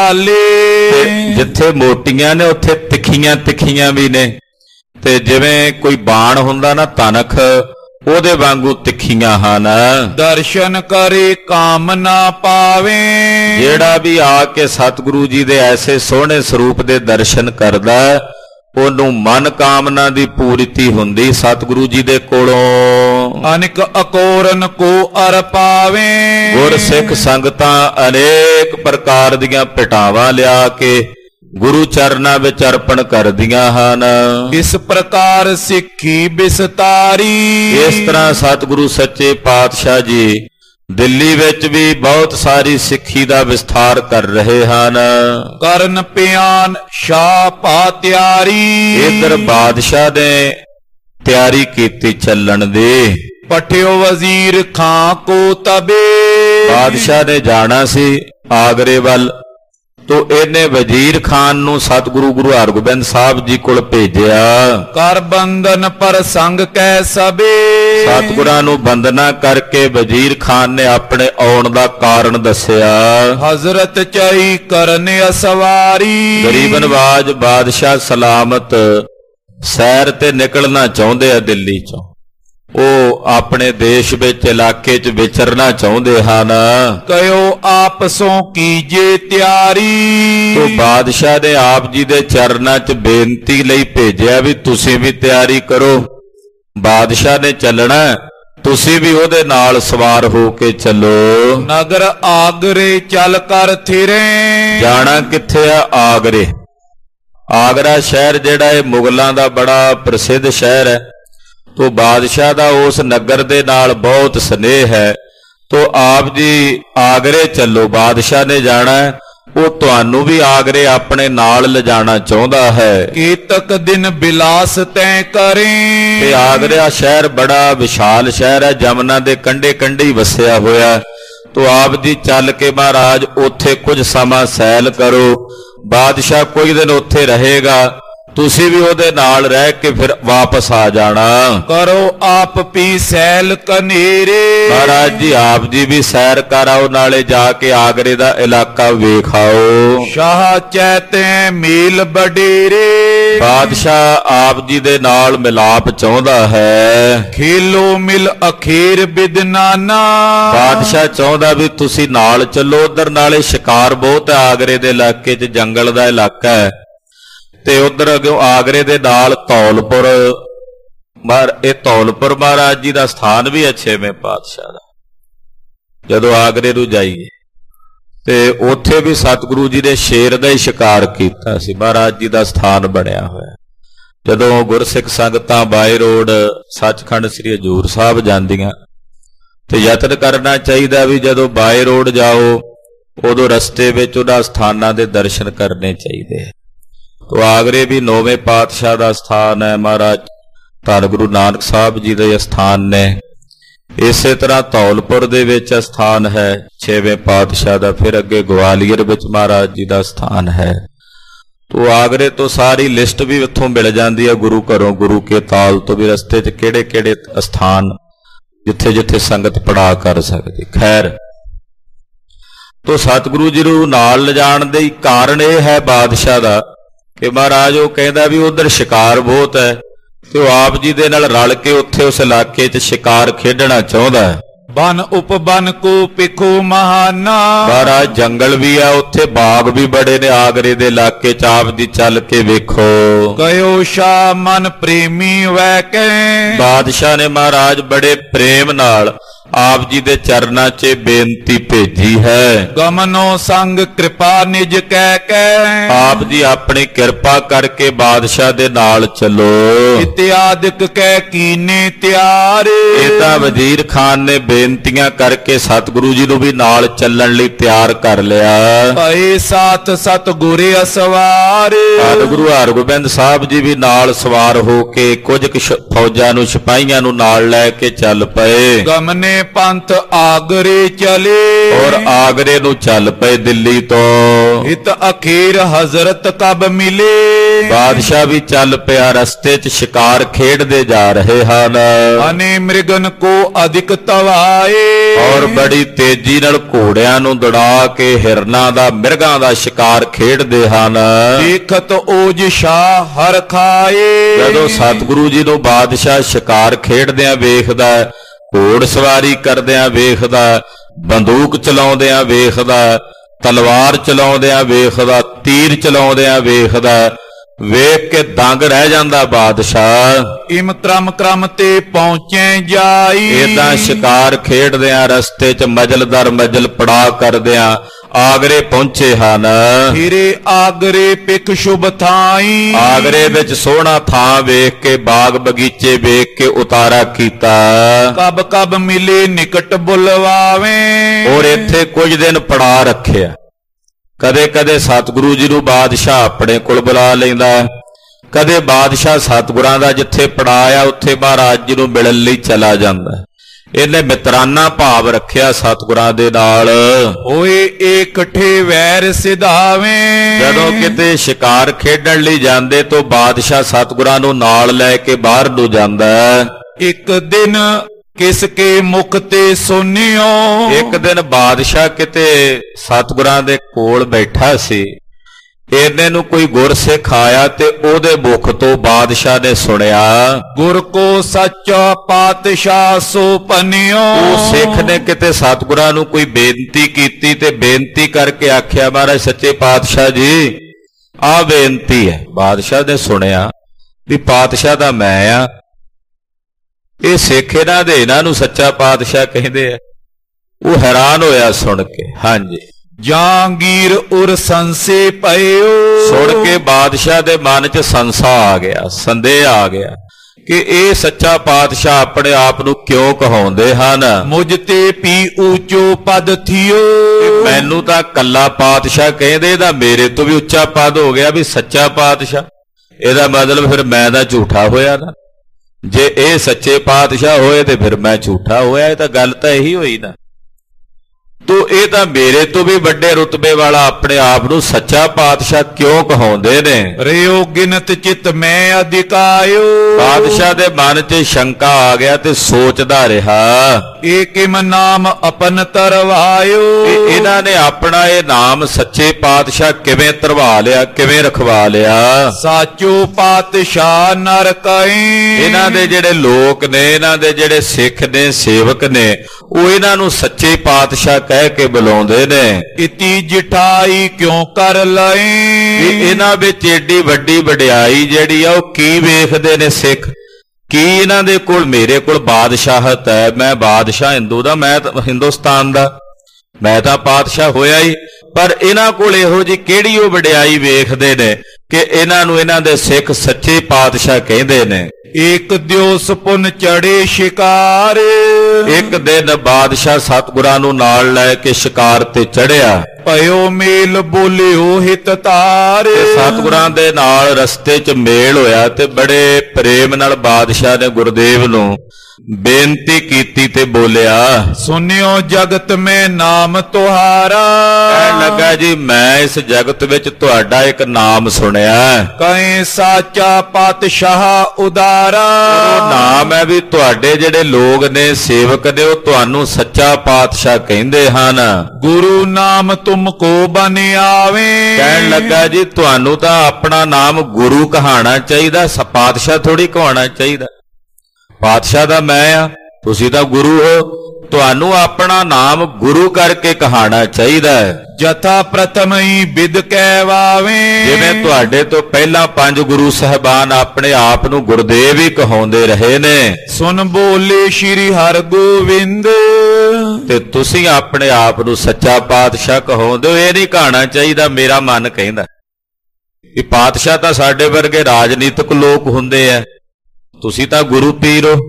ਅਨਿਆਲੇ। ਜਿੱਥੇ ਮੋਟੀਆਂ ਨੇ ਉੱਥੇ ਤਿੱਖੀਆਂ ਤਿੱਖੀਆਂ ਵੀ ਨੇ। ਤੇ ਜਿਵੇਂ ਕੋਈ ਬਾਣ ਹੁੰਦਾ ਨਾ ਤਨਖ, ਉਹਦੇ ਵਾਂਗੂ ਤਿੱਖੀਆਂ ਹਨ। ਦਰਸ਼ਨ ਕਰੇ ਕਾਮ ਨਾ ਪਾਵੇ। ਜਿਹੜਾ ਵੀ ਆ ਕੇ ਸਤਿਗੁਰੂ ਜੀ ਦੇ ਐਸੇ ਸੋਹਣੇ ਸਰੂਪ ਦੇ ਦਰਸ਼ਨ ਕਰਦਾ ਉਹਨੂੰ ਮਨ ਕਾਮਨਾ ਦੀ ਪੂਰਤੀ ਹੁੰਦੀ ਸਤਿਗੁਰੂ ਜੀ ਦੇ ਕੋਲੋਂ। ਅਨੇਕ ਅਕੋਰਨ ਕੋ ਅਰ ਪਾਵੇ। ਗੁਰ ਸਿੱਖ ਸੰਗਤਾਂ ਅਨੇਕ ਪ੍ਰਕਾਰ ਦੀਆਂ ਭਟਾਵਾਂ ਲਿਆ ਕੇ ਗੁਰੂ ਚਰਨਾਂ ਵਿੱਚ ਅਰਪਣ ਕਰਦੀਆਂ ਹਨ। ਇਸ ਪ੍ਰਕਾਰ ਸਿੱਖੀ ਵਿਸਤਾਰੀ। ਇਸ ਤਰ੍ਹਾਂ ਸਤਿਗੁਰੂ ਸੱਚੇ ਪਾਤਸ਼ਾਹ ਜੀ ਦਿੱਲੀ ਵਿੱਚ ਵੀ ਬਹੁਤ ਸਾਰੀ ਸਿੱਖੀ ਦਾ ਵਿਸਥਾਰ ਕਰ ਰਹੇ ਹਨ। ਕਰਨ ਪਿਆਨ ਸ਼ਾਹ ਪਾ ਤਿਆਰੀ। ਇਧਰ ਬਾਦਸ਼ਾਹ ਨੇ ਤਿਆਰੀ ਕੀਤੀ ਚੱਲਣ ਦੀ। ਪਠਿਓ ਵਜ਼ੀਰ ਖਾਂ ਕੋ ਤਬੇ। ਬਾਦਸ਼ਾਹ ਨੇ ਜਾਣਾ ਸੀ ਆਗਰੇ ਵੱਲ, ਤੋ ਇਹਨੇ ਵਜ਼ੀਰ ਖਾਨ ਨੂੰ ਸਤਿਗੁਰੂ ਗੁਰੂ ਹਰਗੋਬਿੰਦ ਸਾਹਿਬ ਜੀ ਕੋਲ ਭੇਜਿਆ। ਕਰ ਬੰਧਨ ਪਰ ਸੰਗ ਕੈ ਸਬੇ। ਸਤਿਗੁਰਾਂ ਨੂੰ ਬੰਦਨਾ ਕਰਕੇ ਵਜ਼ੀਰ ਖਾਨ ਨੇ ਆਪਣੇ ਆਉਣ ਦਾ ਕਾਰਨ ਦੱਸਿਆ। ਹਜ਼ਰਤ ਚਾਈ ਕਰਨ ਅਸਵਾਰੀ। ਗਰੀਬ ਨਵਾਜ ਬਾਦਸ਼ਾਹ ਸਲਾਮਤ ਸੈਰ ਤੇ ਨਿਕਲਣਾ ਚਾਹੁੰਦੇ ਆ ਦਿੱਲੀ ਚੋਂ, ਉਹ ਆਪਣੇ ਦੇਸ਼ ਵਿੱਚ ਇਲਾਕੇ 'ਚ ਵਿਚਰਨਾ ਚਾਹੁੰਦੇ ਹਨ। ਕਹਿਓ ਆਪਸੋਂ ਕੀਜੇ ਤਿਆਰੀ। ਤੋ ਬਾਦਸ਼ਾਹ ਨੇ ਆਪ ਜੀ ਦੇ ਚਰਨਾਂ 'ਚ ਬੇਨਤੀ ਲਈ ਭੇਜਿਆ ਵੀ ਤੁਸੀਂ ਵੀ ਤਿਆਰੀ ਕਰੋ। ਬਾਦਸ਼ਾਹ ਨੇ ਚੱਲਣਾ, ਤੁਸੀਂ ਵੀ ਉਹਦੇ ਨਾਲ ਸਵਾਰ ਹੋ ਕੇ ਚੱਲੋ। ਨਗਰ ਆਗਰੇ ਚੱਲ ਕਰ ਥਿਰੇ। ਜਾਣਾ ਕਿੱਥੇ ਆ? ਆਗਰੇ। ਆਗਰਾ ਸ਼ਹਿਰ ਜਿਹੜਾ ਇਹ ਮੁਗਲਾਂ ਦਾ ਬੜਾ ਪ੍ਰਸਿੱਧ ਸ਼ਹਿਰ ਹੈ, ਤੋ ਬਾਦਸ਼ਾਹ ਦਾ ਉਸ ਨਗਰ ਦੇ ਨਾਲ ਬਹੁਤ ਸਨੇਹ ਹੈ। ਤੋ ਆਪ ਜੀ ਆਗਰੇ ਚੱਲੋ, ਬਾਦਸ਼ਾਹ ਨੇ ਜਾਣਾ, ਉਹ ਤੁਹਾਨੂੰ ਵੀ ਆਗਰੇ ਆਪਣੇ ਨਾਲ ਲਿਜਾਣਾ ਚਾਹੁੰਦਾ ਹੈ। ਕੀਤਕ ਦਿਨ ਬਿਲਾਸ ਤੈਂ ਕਰੇ। ਤੇ ਆਗਰਾ ਸ਼ਹਿਰ ਬੜਾ ਵਿਸ਼ਾਲ ਸ਼ਹਿਰ ਹੈ, ਜਮਨਾ ਦੇ ਕੰਢੇ ਕੰਢੇ ਹੀ ਵਸਿਆ ਹੋਇਆ। ਤੋ ਆਪ ਜੀ ਚੱਲ ਕੇ ਮਹਾਰਾਜ ਉੱਥੇ ਕੁਝ ਸਮਾਂ ਸੈਲ ਕਰੋ। ਬਾਦਸ਼ਾਹ ਕੁਝ ਦਿਨ ਉੱਥੇ ਰਹੇਗਾ, ਤੁਸੀਂ ਵੀ ਉਹਦੇ ਨਾਲ ਰਹਿ ਕੇ ਫਿਰ ਵਾਪਸ ਆ ਜਾਣਾ। ਕਰੋ ਆਪ ਪੀ ਸੈਲ ਕਨੇਰੇ। ਮਹਾਰਾਜ ਜੀ ਆਪ ਜੀ ਵੀ ਸੈਰ ਕਰ ਆਓ, ਨਾਲੇ ਜਾ ਕੇ ਆਗਰੇ ਦਾ ਇਲਾਕਾ ਵੇਖ ਆਓ। ਸ਼ਾਹ ਚੈਤੇ ਮੇਲ ਬਡੇਰੇ। ਬਾਦਸ਼ਾਹ ਆਪ ਜੀ ਦੇ ਨਾਲ ਮਿਲਾਪ ਚਾਹੁੰਦਾ ਹੈ। ਖੇਲੋ ਮਿਲ ਅਖੀਰ ਬਿਦਨਾਨਾ। ਬਾਦਸ਼ਾਹ ਚਾਹੁੰਦਾ ਵੀ ਤੁਸੀਂ ਨਾਲ ਚੱਲੋ ਉਧਰ, ਨਾਲੇ ਸ਼ਿਕਾਰ ਬਹੁਤ ਹੈ ਆਗਰੇ ਦੇ ਇਲਾਕੇ 'ਚ, ਜੰਗਲ ਦਾ ਇਲਾਕਾ ਹੈ। ਤੇ ਉਧਰ ਅੱਗੇ ਆਗਰੇ ਦੇ ਨਾਲ ਧੌਲਪੁਰ, ਇਹ ਧੌਲਪੁਰ ਮਹਾਰਾਜ ਜੀ ਦਾ ਸਥਾਨ ਵੀ ਹੈ 6ਵੇਂ ਪਾਤਸ਼ਾਹ ਦਾ। ਜਦੋਂ ਆਗਰੇ ਨੂੰ ਜਾਈਏ ਤੇ ਉੱਥੇ ਵੀ ਸਤਿਗੁਰੂ ਜੀ ਨੇ ਸ਼ੇਰ ਦਾ ਹੀ ਸ਼ਿਕਾਰ ਕੀਤਾ ਸੀ, ਮਹਾਰਾਜ ਜੀ ਦਾ ਸਥਾਨ ਬਣਿਆ ਹੋਇਆ। ਜਦੋਂ ਗੁਰਸਿੱਖ ਸੰਗਤਾਂ ਬਾਈ ਰੋਡ ਸੱਚਖੰਡ ਸ੍ਰੀ ਹਜ਼ੂਰ ਸਾਹਿਬ ਜਾਂਦੀਆਂ ਤੇ ਯਤਨ ਕਰਨਾ ਚਾਹੀਦਾ ਵੀ ਜਦੋਂ ਬਾਈ ਰੋਡ ਜਾਓ ਉਦੋਂ ਰਸਤੇ ਵਿੱਚ ਉਹਨਾਂ ਸਥਾਨਾਂ ਦੇ ਦਰਸ਼ਨ ਕਰਨੇ ਚਾਹੀਦੇ। ਤੋ ਆਗਰੇ ਵੀ 9ਵੇਂ ਪਾਤਸ਼ਾਹ ਦਾ ਸਥਾਨ ਹੈ, ਮਹਾਰਾਜ ਧੰਨ ਗੁਰੂ ਨਾਨਕ ਸਾਹਿਬ ਜੀ ਦੇ ਸਥਾਨ ਨੇ। ਇਸੇ ਤਰ੍ਹਾਂ ਧੌਲਪੁਰ ਦੇ ਵਿੱਚ ਸਥਾਨ ਹੈ 6ਵੇਂ ਪਾਤਸ਼ਾਹ ਦਾ। ਫਿਰ ਅੱਗੇ ਗਵਾਲੀਅਰ ਵਿੱਚ ਮਹਾਰਾਜ ਜੀ ਦਾ ਸਥਾਨ ਹੈ। ਤੋ ਆਗਰੇ ਤੋਂ ਸਾਰੀ ਲਿਸਟ ਵੀ ਉੱਥੋਂ ਮਿਲ ਜਾਂਦੀ ਹੈ, ਗੁਰੂ ਘਰੋਂ, ਗੁਰੂ ਕੇ ਤਾਲ ਤੋਂ ਵੀ, ਰਸਤੇ 'ਚ ਕਿਹੜੇ ਕਿਹੜੇ ਸਥਾਨ ਜਿੱਥੇ ਜਿੱਥੇ ਸੰਗਤ ਪੜਾ ਕਰ ਸਕਦੀ। ਖੈਰ, ਤੋ ਸਤਿਗੁਰੂ ਜੀ ਨੂੰ ਨਾਲ ਲਿਜਾਣ ਦੇ ਕਾਰਨ ਇਹ ਹੈ ਬਾਦਸ਼ਾਹ ਦਾ ਕਿ ਮਹਾਰਾਜ ਉਹ ਕਹਿੰਦਾ ਵੀ ਉਧਰ ਸ਼ਿਕਾਰ ਬਹੁਤ ਹੈ, ਤੇ ਉਹ ਆਪ ਜੀ ਦੇ ਨਾਲ ਰਲ ਕੇ ਉੱਥੇ ਉਸ ਇਲਾਕੇ 'ਚ ਸ਼ਿਕਾਰ ਖੇਡਣਾ ਚਾਹੁੰਦਾ ਹੈ। ਬਨ ਉਪਬਨ ਕੋ ਪਿਖੋ ਮਹਾਨਾ। ਮਹਾਰਾਜ ਜੰਗਲ ਵੀ ਆ ਉੱਥੇ, ਬਾਗ ਵੀ ਬੜੇ ਨੇ ਆਗਰੇ ਦੇ ਇਲਾਕੇ 'ਚ, ਆਪ ਦੀ ਚੱਲ ਕੇ ਵੇਖੋ। ਕਹਿਓ ਸ਼ਾਹ ਮਨ ਪ੍ਰੇਮੀ ਵੈ ਕੇ। ਬਾਦਸ਼ਾਹ ਨੇ ਮਹਾਰਾਜ ਬੜੇ ਪ੍ਰੇਮ ਨਾਲ ਆਪ ਜੀ ਦੇ ਚਰਨਾਂ 'ਚ ਬੇਨਤੀ ਭੇਜੀ ਹੈ। ਗਮਨੋ ਸੰਗ ਕਿਰਪਾ ਨਿਜ ਕਹਿ ਕੇ। ਆਪ ਜੀ ਆਪਣੀ ਕਿਰਪਾ ਕਰਕੇ ਬਾਦਸ਼ਾਹ ਦੇ ਨਾਲ ਚੱਲੋ। ਇਤਿਆਦਿਕ ਕਹਿ ਕੀਨੇ ਤਿਆਰੇ। ਇਹਦਾ ਵਜ਼ੀਰ ਖਾਨ ਨੇ ਬੇਨਤੀਆਂ ਕਰਕੇ ਸਤਿਗੁਰੂ ਜੀ ਨੂੰ ਵੀ ਨਾਲ ਚੱਲਣ ਲਈ ਤਿਆਰ ਕਰ ਲਿਆ। ਭਏ ਸਾਥ ਸਤਿਗੁਰੇ ਅਸਵਾਰੇ। ਸਤਿਗੁਰੂ ਹਰਗੋਬਿੰਦ ਸਾਹਿਬ ਜੀ ਵੀ ਨਾਲ ਸਵਾਰ ਹੋ ਕੇ ਕੁਝ ਫੌਜਾਂ ਨੂੰ, ਸਿਪਾਹੀਆਂ ਨੂੰ ਨਾਲ ਲੈ ਕੇ ਚੱਲ ਪਏ। ਗਮਨੇ ਪੰਥ ਆਗਰੇ ਚਲੇ। ਔਰ ਆਗਰੇ ਨੂੰ ਚੱਲ ਪਏ ਦਿੱਲੀ ਤੋਂ। ਹਿਤ ਅਖੀਰ ਹਜ਼ਰਤ ਕਬ ਮਿਲੇ। ਬਾਦਸ਼ਾਹ ਵੀ ਚੱਲ ਪਿਆ, ਰਸਤੇ 'ਚ ਸ਼ਿਕਾਰ ਖੇਡਦੇ ਜਾ ਰਹੇ ਹਨ। ਅਨੇ ਮ੍ਰਿਗਨ ਕੋ ਅਧਿਕ ਤਵਾਏ। ਔਰ ਬੜੀ ਤੇਜ਼ੀ ਨਾਲ ਘੋੜਿਆਂ ਨੂੰ ਦੌੜਾ ਕੇ ਹਿਰਨਾਂ ਦਾ, ਮਿਰਗਾਂ ਦਾ ਸ਼ਿਕਾਰ ਖੇਡਦੇ ਹਨ। ਦੇਖਤ ਓਜ ਸ਼ਾਹ ਹਰ ਖਾਏ। ਜਦੋਂ ਸਤਿਗੁਰੂ ਜੀ ਨੂੰ ਬਾਦਸ਼ਾਹ ਸ਼ਿਕਾਰ ਖੇਡਦਿਆਂ ਵੇਖਦਾ, ਘੋੜ ਸਵਾਰੀ ਕਰਦਿਆਂ ਵੇਖਦਾ, ਬੰਦੂਕ ਚਲਾਉਂਦਿਆਂ ਵੇਖਦਾ, ਤਲਵਾਰ ਚਲਾਉਂਦਿਆਂ ਵੇਖਦਾ, ਤੀਰ ਚਲਾਉਂਦਿਆਂ ਵੇਖਦਾ, ਵੇਖ ਕੇ ਦੰਗ ਰਹਿ ਜਾਂਦਾ ਬਾਦਸ਼ਾਹ। ਇਮ ਕ੍ਰਮ ਤੇ ਪਹੁੰਚੇ ਜਾਈ। ਏਦਾਂ ਸ਼ਿਕਾਰ ਖੇਡਦਿਆਂ ਰਸਤੇ 'ਚ ਮਜਲ ਦਰ ਮਜਲ ਪੜਾ ਕਰਦਿਆਂ ਆਗਰੇ ਪਹੁੰਚੇ ਹਨ। ਫਿਰੇ ਆਗਰੇ ਪਿਕ ਸ਼ੁਭ ਥਾਈ। ਆਗਰੇ ਵਿੱਚ ਸੋਹਣਾ ਥਾਂ ਵੇਖ ਕੇ, ਬਾਗ ਬਗੀਚੇ ਵੇਖ ਕੇ ਉਤਾਰਾ ਕੀਤਾ। ਕਬ ਕਬ ਮਿਲੇ ਨਿਕਟ ਬੁਲਵਾਵੇ। ਔਰ ਇੱਥੇ ਕੁਝ ਦਿਨ ਪੜਾ ਰੱਖਿਆ। ਕਦੇ ਕਦੇ ਸਤਿਗੁਰੂ ਜੀ ਨੂੰ ਬਾਦਸ਼ਾਹ ਆਪਣੇ ਕੋਲ ਬੁਲਾ ਲੈਂਦਾ, ਕਦੇ ਬਾਦਸ਼ਾਹ ਸਤਿਗੁਰਾਂ ਦਾ ਜਿੱਥੇ ਪੜਾ ਆ ਉੱਥੇ ਮਹਾਰਾਜ ਜੀ ਨੂੰ ਮਿਲਣ ਲਈ ਚਲਾ ਜਾਂਦਾ। ਇਹਨੇ ਮਿਤਰਾਨਾ ਭਾਵ ਰੱਖਿਆ ਸਤਿਗੁਰਾਂ ਦੇ ਨਾਲ। ਹੋਏ ਇਕੱਠੇ ਵੈਰ ਸਿਧਾਵੇਂ। ਜਦੋਂ ਕਿਤੇ ਸ਼ਿਕਾਰ ਖੇਡਣ ਲਈ ਜਾਂਦੇ ਤਾਂ ਬਾਦਸ਼ਾਹ ਸਤਿਗੁਰਾਂ ਨੂੰ ਨਾਲ ਲੈ ਕੇ ਬਾਹਰ ਨੂੰ ਜਾਂਦਾ ਹੈ। ਇੱਕ ਦਿਨ ਕਿਸ ਕੇ ਮੁਖ ਤੇ ਸੁਨਿਓ। ਇੱਕ ਦਿਨ ਬਾਦਸ਼ਾਹ ਕਿਤੇ ਸਤਿਗੁਰਾਂ ਦੇ ਕੋਲ ਬੈਠਾ ਸੀ, ਇਹਨੇ ਨੂੰ ਕੋਈ ਗੁਰਸਿੱਖ ਆਇਆ ਤੇ ਉਹਦੇ ਮੁਖ ਤੋਂ ਬਾਦਸ਼ਾਹ ਨੇ ਸੁਣਿਆ, ਗੁਰ ਕੋ ਸੱਚਾ ਪਾਤਸ਼ਾਹ ਸੋ ਪਨਿਓ। ਉਹ ਸਿੱਖ ਨੇ ਕਿਤੇ ਸਤਿਗੁਰਾਂ ਨੂੰ ਕੋਈ ਬੇਨਤੀ ਕੀਤੀ ਤੇ ਬੇਨਤੀ ਕਰਕੇ ਆਖਿਆ, ਮਹਾਰਾਜ ਸੱਚੇ ਪਾਤਸ਼ਾਹ ਜੀ ਆਹ ਬੇਨਤੀ ਹੈ। ਬਾਦਸ਼ਾਹ ਨੇ ਸੁਣਿਆ ਵੀ ਪਾਤਸ਼ਾਹ ਦਾ ਮੈਂ ਆ, ਇਹ ਸਿੱਖ ਇਹਨਾਂ ਨੂੰ ਸੱਚਾ ਪਾਤਸ਼ਾਹ ਕਹਿੰਦੇ ਆ। ਉਹ ਹੈਰਾਨ ਹੋਇਆ ਸੁਣ ਕੇ। ਹਾਂਜੀ, ਜਾਂਗੀਰ ਉਰ ਸੰਸੇ ਪਇਓ। ਸੁਣ ਕੇ ਬਾਦਸ਼ਾਹ ਦੇ ਮਨ 'ਚ ਸੰਸਾ ਆ ਗਿਆ, ਸੰਦੇਹ ਆ ਗਿਆ ਕਿ ਇਹ ਸੱਚਾ ਪਾਤਸ਼ਾਹ ਆਪਣੇ ਆਪ ਨੂੰ ਕਿਉਂ ਕਹਾਉਂਦੇ ਹਨ। ਮੁਝ ਤੇ ਪੀ ਊਚੋ ਪਦ ਥਿਓ। ਮੈਨੂੰ ਤਾਂ ਕੱਲਾ ਪਾਤਸ਼ਾਹ ਕਹਿੰਦੇ, ਇਹਦਾ ਮੇਰੇ ਤੋਂ ਵੀ ਉੱਚਾ ਪਦ ਹੋ ਗਿਆ ਵੀ ਸੱਚਾ ਪਾਤਸ਼ਾਹ। ਇਹਦਾ ਮਤਲਬ ਫਿਰ ਮੈਂ ਤਾਂ ਝੂਠਾ ਹੋਇਆ ਨਾ। ਜੇ ਇਹ ਸੱਚੇ ਪਾਤਸ਼ਾਹ ਹੋਏ ਤੇ ਫਿਰ ਮੈਂ ਝੂਠਾ ਹੋਇਆ। ਇਹ ਤਾਂ ਗੱਲ ਤਾਂ ਇਹੀ ਹੋਈ ਨਾ। ਤੋ ਇਹ ਤਾਂ ਮੇਰੇ ਤੋਂ ਵੀ ਵੱਡੇ ਰੁਤਬੇ ਵਾਲਾ ਆਪਣੇ ਆਪ ਨੂੰ ਸੱਚਾ ਪਾਤਸ਼ਾਹ ਕਿਉਂ ਕਹਾਉਂਦੇ ਨੇ। ਰਿਓ ਗਿਨਤ ਚਿਤ ਮੈਂ ਅਧਿਕਾਇਓ। ਬਾਦਸ਼ਾਹ ਦੇ ਮਨ 'ਚ ਸ਼ੰਕਾ ਆ ਗਿਆ ਤੇ ਸੋਚਦਾ ਰਿਹਾ, ਇਹ ਕਿਮ ਨਾਮ ਆਪਨ ਤਰਵਾਇਓ। ਇਹਨਾਂ ਨੇ ਆਪਣਾ ਇਹ ਨਾਮ ਸੱਚੇ ਪਾਤਸ਼ਾਹ ਕਿਵੇਂ ਧਰਵਾ ਲਿਆ, ਕਿਵੇਂ ਰਖਵਾ ਲਿਆ। ਸਾਚੋ ਪਾਤਸ਼ਾਹ ਨਰ ਕਈ। ਇਹਨਾਂ ਦੇ ਜਿਹੜੇ ਲੋਕ ਨੇ, ਇਹਨਾਂ ਦੇ ਜਿਹੜੇ ਸਿੱਖ ਨੇ, ਸੇਵਕ ਨੇ, ਉਹ ਇਹਨਾਂ ਨੂੰ ਸੱਚੇ ਪਾਤਸ਼ਾਹ ਕਹਿ ਕੇ ਬੁਲਾਉਂਦੇ ਨੇ। ਇਤੀ ਜਟਾਈ ਕਿਉਂ ਕਰ ਲਈ। ਇਹਨਾਂ ਵਿੱਚ ਏਡੀ ਵੱਡੀ ਵਡਿਆਈ ਜਿਹੜੀ ਆ ਉਹ ਕੀ ਵੇਖਦੇ ਨੇ ਸਿੱਖ। ਕੀ ਇਹਨਾਂ ਦੇ ਕੋਲ, ਮੇਰੇ ਕੋਲ ਬਾਦਸ਼ਾਹਤ ਹੈ, ਮੈਂ ਬਾਦਸ਼ਾਹ ਹਿੰਦੂ ਦਾ, ਮੈਂ ਹਿੰਦੁਸਤਾਨ ਦਾ, ਮੈਂ ਤਾਂ ਪਾਤਸ਼ਾਹ ਹੋਇਆ ਹੀ। ਪਰ ਇਹਨਾਂ ਕੋਲ ਇਹੋ ਜਿਹੀ ਕਿਹੜੀ ਉਹ ਵਡਿਆਈ ਵੇਖਦੇ ਨੇ ਕਿ ਇਹਨਾਂ ਨੂੰ ਇਹਨਾਂ ਦੇ ਸਿੱਖ ਸੱਚੇ ਪਾਤਸ਼ਾਹ ਕਹਿੰਦੇ ਨੇ। ਇੱਕ ਦਿਵਸ ਪੁਨ ਚੜੇ ਸ਼ਿਕਾਰ। ਇੱਕ ਦਿਨ ਬਾਦਸ਼ਾਹ ਸਤਿਗੁਰਾਂ ਨੂੰ ਨਾਲ ਲੈ ਕੇ ਸ਼ਿਕਾਰ ਤੇ ਚੜਿਆ। ਭਇਓ ਮੇਲ ਬੋਲਿਓ ਹਿਤ ਤਾਰ। ਸਤਿਗੁਰਾਂ ਦੇ ਨਾਲ ਰਸਤੇ 'ਚ ਮੇਲ ਹੋਇਆ ਤੇ ਬੜੇ ਪ੍ਰੇਮ ਨਾਲ ਬਾਦਸ਼ਾਹ ਨੇ ਗੁਰਦੇਵ ਨੂੰ ਬੇਨਤੀ ਕੀਤੀ ਤੇ ਬੋਲਿਆ, ਸੁਨਿਓ ਜਗਤ ਮੈਂ ਨਾਮ ਤੁਹਾਰਾ। ਕਹਿਣ ਲੱਗਾ, ਜੀ ਮੈਂ ਇਸ ਜਗਤ ਵਿੱਚ ਤੁਹਾਡਾ ਇੱਕ ਨਾਮ ਸੁਣਿਆ, ਕਹੇ ਸਾਚਾ ਪਾਤਸ਼ਾਹ ਉਦਾਰਾ। ਉਹ ਨਾਮ ਹੈ ਵੀ ਤੁਹਾਡੇ ਜਿਹੜੇ ਲੋਕ ਨੇ, ਸੇਵਕ ਨੇ, ਉਹ ਤੁਹਾਨੂੰ ਸੱਚਾ ਪਾਤਸ਼ਾਹ ਕਹਿੰਦੇ ਹਨ। ਗੁਰੂ ਨਾਮ ਤੁਮ ਕੋ ਬਨ ਆਵੇ। ਕਹਿਣ ਲੱਗਾ, ਜੀ ਤੁਹਾਨੂੰ ਤਾਂ ਆਪਣਾ ਨਾਮ ਗੁਰੂ ਕਹਾਣਾ ਚਾਹੀਦਾ, ਪਾਤਸ਼ਾਹ ਥੋੜੀ ਕਹਾਣਾ ਚਾਹੀਦਾ। ਪਾਤਸ਼ਾਹ ਦਾ ਮੈਂ ਆ, ਤੁਸੀਂ ਤਾਂ ਗੁਰੂ ਹੋ, ਤੁਹਾਨੂੰ ਆਪਣਾ ਨਾਮ ਗੁਰੂ ਕਰਕੇ ਕਹਾਣਾ ਚਾਹੀਦਾ ਹੈ। ਜਥਾ ਪ੍ਰਥਮ ਹੀ ਬਿਦ ਕਹਿਵਾਵੇ। ਜਿਵੇਂ ਤੁਹਾਡੇ ਤੋਂ ਪਹਿਲਾਂ 5 ਗੁਰੂ ਸਾਹਿਬਾਨ ਆਪਣੇ ਆਪ ਨੂੰ ਗੁਰਦੇਵ ਹੀ ਕਹਾਉਂਦੇ ਰਹੇ ਨੇ। ਸੁਨ ਬੋਲੇ ਸ਼੍ਰੀ ਹਰਗੋਬਿੰਦ। ਤੇ ਤੁਸੀਂ ਆਪਣੇ ਆਪ ਨੂੰ ਸੱਚਾ ਪਾਤਸ਼ਾਹ ਕਹਾਉਂਦੇ ਹੋ, ਇਹ ਨਹੀਂ ਕਹਾਣਾ ਚਾਹੀਦਾ। ਮੇਰਾ ਮਨ ਕਹਿੰਦਾ ਕਿ ਪਾਤਸ਼ਾਹ ਤਾਂ ਸਾਡੇ ਵਰਗੇ ਰਾਜਨੀਤਿਕ ਲੋਕ ਹੁੰਦੇ ਆ, ਤੁਸੀਂ ਤਾਂ ਗੁਰੂ ਪੀਰ ਹੋ।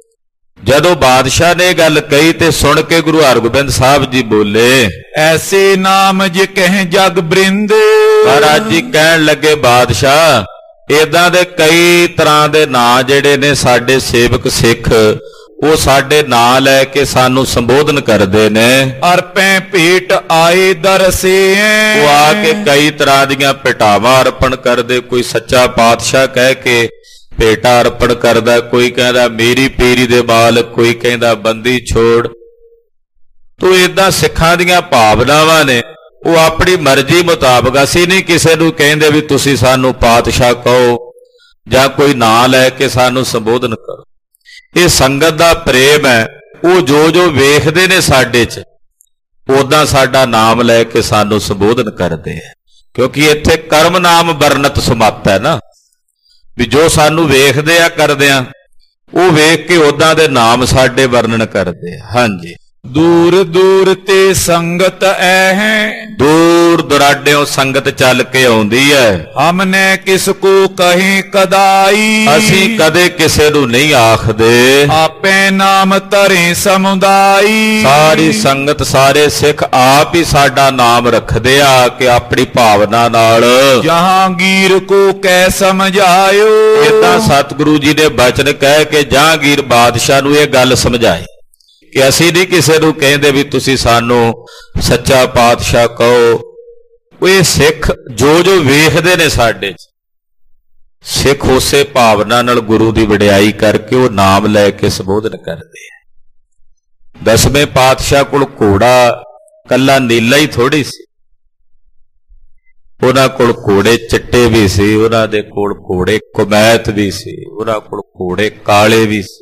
ਜਦੋਂ ਬਾਦਸ਼ਾਹ ਨੇ ਗੱਲ ਕਹੀ ਤੇ ਸੁਣ ਕੇ ਗੁਰੂ ਹਰਗੋਬਿੰਦ ਸਾਹਿਬ ਜੀ ਬੋਲੇ, ਐਸੇ ਨਾਮ ਜੇ ਕਹੇ ਜਗ ਬ੍ਰਿੰਦ। ਮਹਾਰਾਜ ਜੀ ਕਹਿਣ ਲੱਗੇ, ਬਾਦਸ਼ਾਹ ਏਦਾਂ ਦੇ ਕਈ ਤਰ੍ਹਾਂ ਦੇ ਨਾਂ ਜਿਹੜੇ ਨੇ ਸਾਡੇ ਸੇਵਕ ਸਿੱਖ, ਉਹ ਸਾਡੇ ਨਾਂ ਲੈ ਕੇ ਸਾਨੂੰ ਸੰਬੋਧਨ ਕਰਦੇ ਨੇ। ਅਰਪੈ ਭੇਟ ਆਏ ਦਰਸੇ। ਉਹ ਆ ਕੇ ਕਈ ਤਰ੍ਹਾਂ ਦੀਆਂ ਭੇਟਾਵਾਂ ਅਰਪਣ ਕਰਦੇ। ਕੋਈ ਸੱਚਾ ਪਾਤਸ਼ਾਹ ਕਹਿ ਕੇ ਭੇਟਾ ਅਰਪਣ ਕਰਦਾ, ਕੋਈ ਕਹਿੰਦਾ ਮੇਰੀ ਪੀਰੀ ਦੇ ਮਾਲਕ, ਕੋਈ ਕਹਿੰਦਾ ਬੰਦੀ ਛੋੜ। ਤੋ ਏਦਾਂ ਸਿੱਖਾਂ ਦੀਆਂ ਭਾਵਨਾਵਾਂ ਨੇ, ਉਹ ਆਪਣੀ ਮਰਜ਼ੀ ਮੁਤਾਬਕ। ਅਸੀਂ ਨਹੀਂ ਕਿਸੇ ਨੂੰ ਕਹਿੰਦੇ ਵੀ ਤੁਸੀਂ ਸਾਨੂੰ ਪਾਤਸ਼ਾਹ ਕਹੋ ਜਾਂ ਕੋਈ ਨਾਂ ਲੈ ਕੇ ਸਾਨੂੰ ਸੰਬੋਧਨ ਕਰੋ। ਇਹ ਸੰਗਤ ਦਾ ਪ੍ਰੇਮ ਹੈ। ਉਹ ਜੋ ਜੋ ਵੇਖਦੇ ਨੇ ਸਾਡੇ 'ਚ, ਉਦਾਂ ਸਾਡਾ ਨਾਮ ਲੈ ਕੇ ਸਾਨੂੰ ਸੰਬੋਧਨ ਕਰਦੇ ਆ। ਕਿਉਂਕਿ ਇੱਥੇ ਕਰਮ ਨਾਮ ਵਰਨਤ ਸੁਮਤ ਹੈ ਨਾ, ਵੀ ਜੋ ਸਾਨੂੰ ਵੇਖਦੇ ਆ ਕਰਦੇ ਆ, ਉਹ ਵੇਖ ਕੇ ਉਦਾਂ ਦੇ ਨਾਮ ਸਾਡੇ ਵਰਣਨ ਕਰਦੇ ਆ। ਹਾਂਜੀ, ਦੂਰ ਦੂਰ ਤੇ ਸੰਗਤ ਐ। ਦੂਰ ਦੁਰਾਡਿਓਂ ਸੰਗਤ ਚੱਲ ਕੇ ਆਉਂਦੀ ਹੈ। ਹਮਨੇ ਕਿਸ ਕੋ ਕਹੀ ਕਦਾਈ। ਅਸੀਂ ਕਦੇ ਕਿਸੇ ਨੂੰ ਨਹੀਂ ਆਖਦੇ। ਆਪੇ ਨਾਮ ਧਰੇ ਸਮੁਦਾਈ। ਸਾਰੀ ਸੰਗਤ, ਸਾਰੇ ਸਿੱਖ ਆਪ ਹੀ ਸਾਡਾ ਨਾਮ ਰੱਖਦੇ ਆ ਕਿ ਆਪਣੀ ਭਾਵਨਾ ਨਾਲ। ਜਹਾਂਗੀਰ ਕੋ ਕਹਿ ਸਮਝਾਇਓ। ਏਦਾਂ ਸਤਿਗੁਰੂ ਜੀ ਨੇ ਬਚਨ ਕਹਿ ਕੇ ਜਹਾਂਗੀਰ ਬਾਦਸ਼ਾਹ ਨੂੰ ਇਹ ਗੱਲ ਸਮਝਾਈ। ਕਿ ਅਸੀਂ ਨਹੀਂ ਕਿਸੇ ਨੂੰ ਕਹਿੰਦੇ ਵੀ ਤੁਸੀਂ ਸਾਨੂੰ ਸੱਚਾ ਪਾਤਸ਼ਾਹ ਕਹੋ। ਇਹ ਸਿੱਖ ਜੋ ਜੋ ਵੇਖਦੇ ਨੇ ਸਾਡੇ 'ਚ, ਸਿੱਖ ਉਸੇ ਭਾਵਨਾ ਨਾਲ ਗੁਰੂ ਦੀ ਵਡਿਆਈ ਕਰਕੇ ਉਹ ਨਾਮ ਲੈ ਕੇ ਸੰਬੋਧਨ ਕਰਦੇ ਆ। ਦਸਵੇਂ ਪਾਤਸ਼ਾਹ ਕੋਲ ਘੋੜਾ ਕੱਲਾ ਨੀਲਾ ਹੀ ਥੋੜੀ ਸੀ, ਉਹਨਾਂ ਕੋਲ ਘੋੜੇ ਚਿੱਟੇ ਵੀ ਸੀ, ਉਹਨਾਂ ਦੇ ਕੋਲ ਘੋੜੇ ਕੁਮੈਤ ਵੀ ਸੀ, ਉਹਨਾਂ ਕੋਲ ਘੋੜੇ ਕਾਲੇ ਵੀ ਸੀ।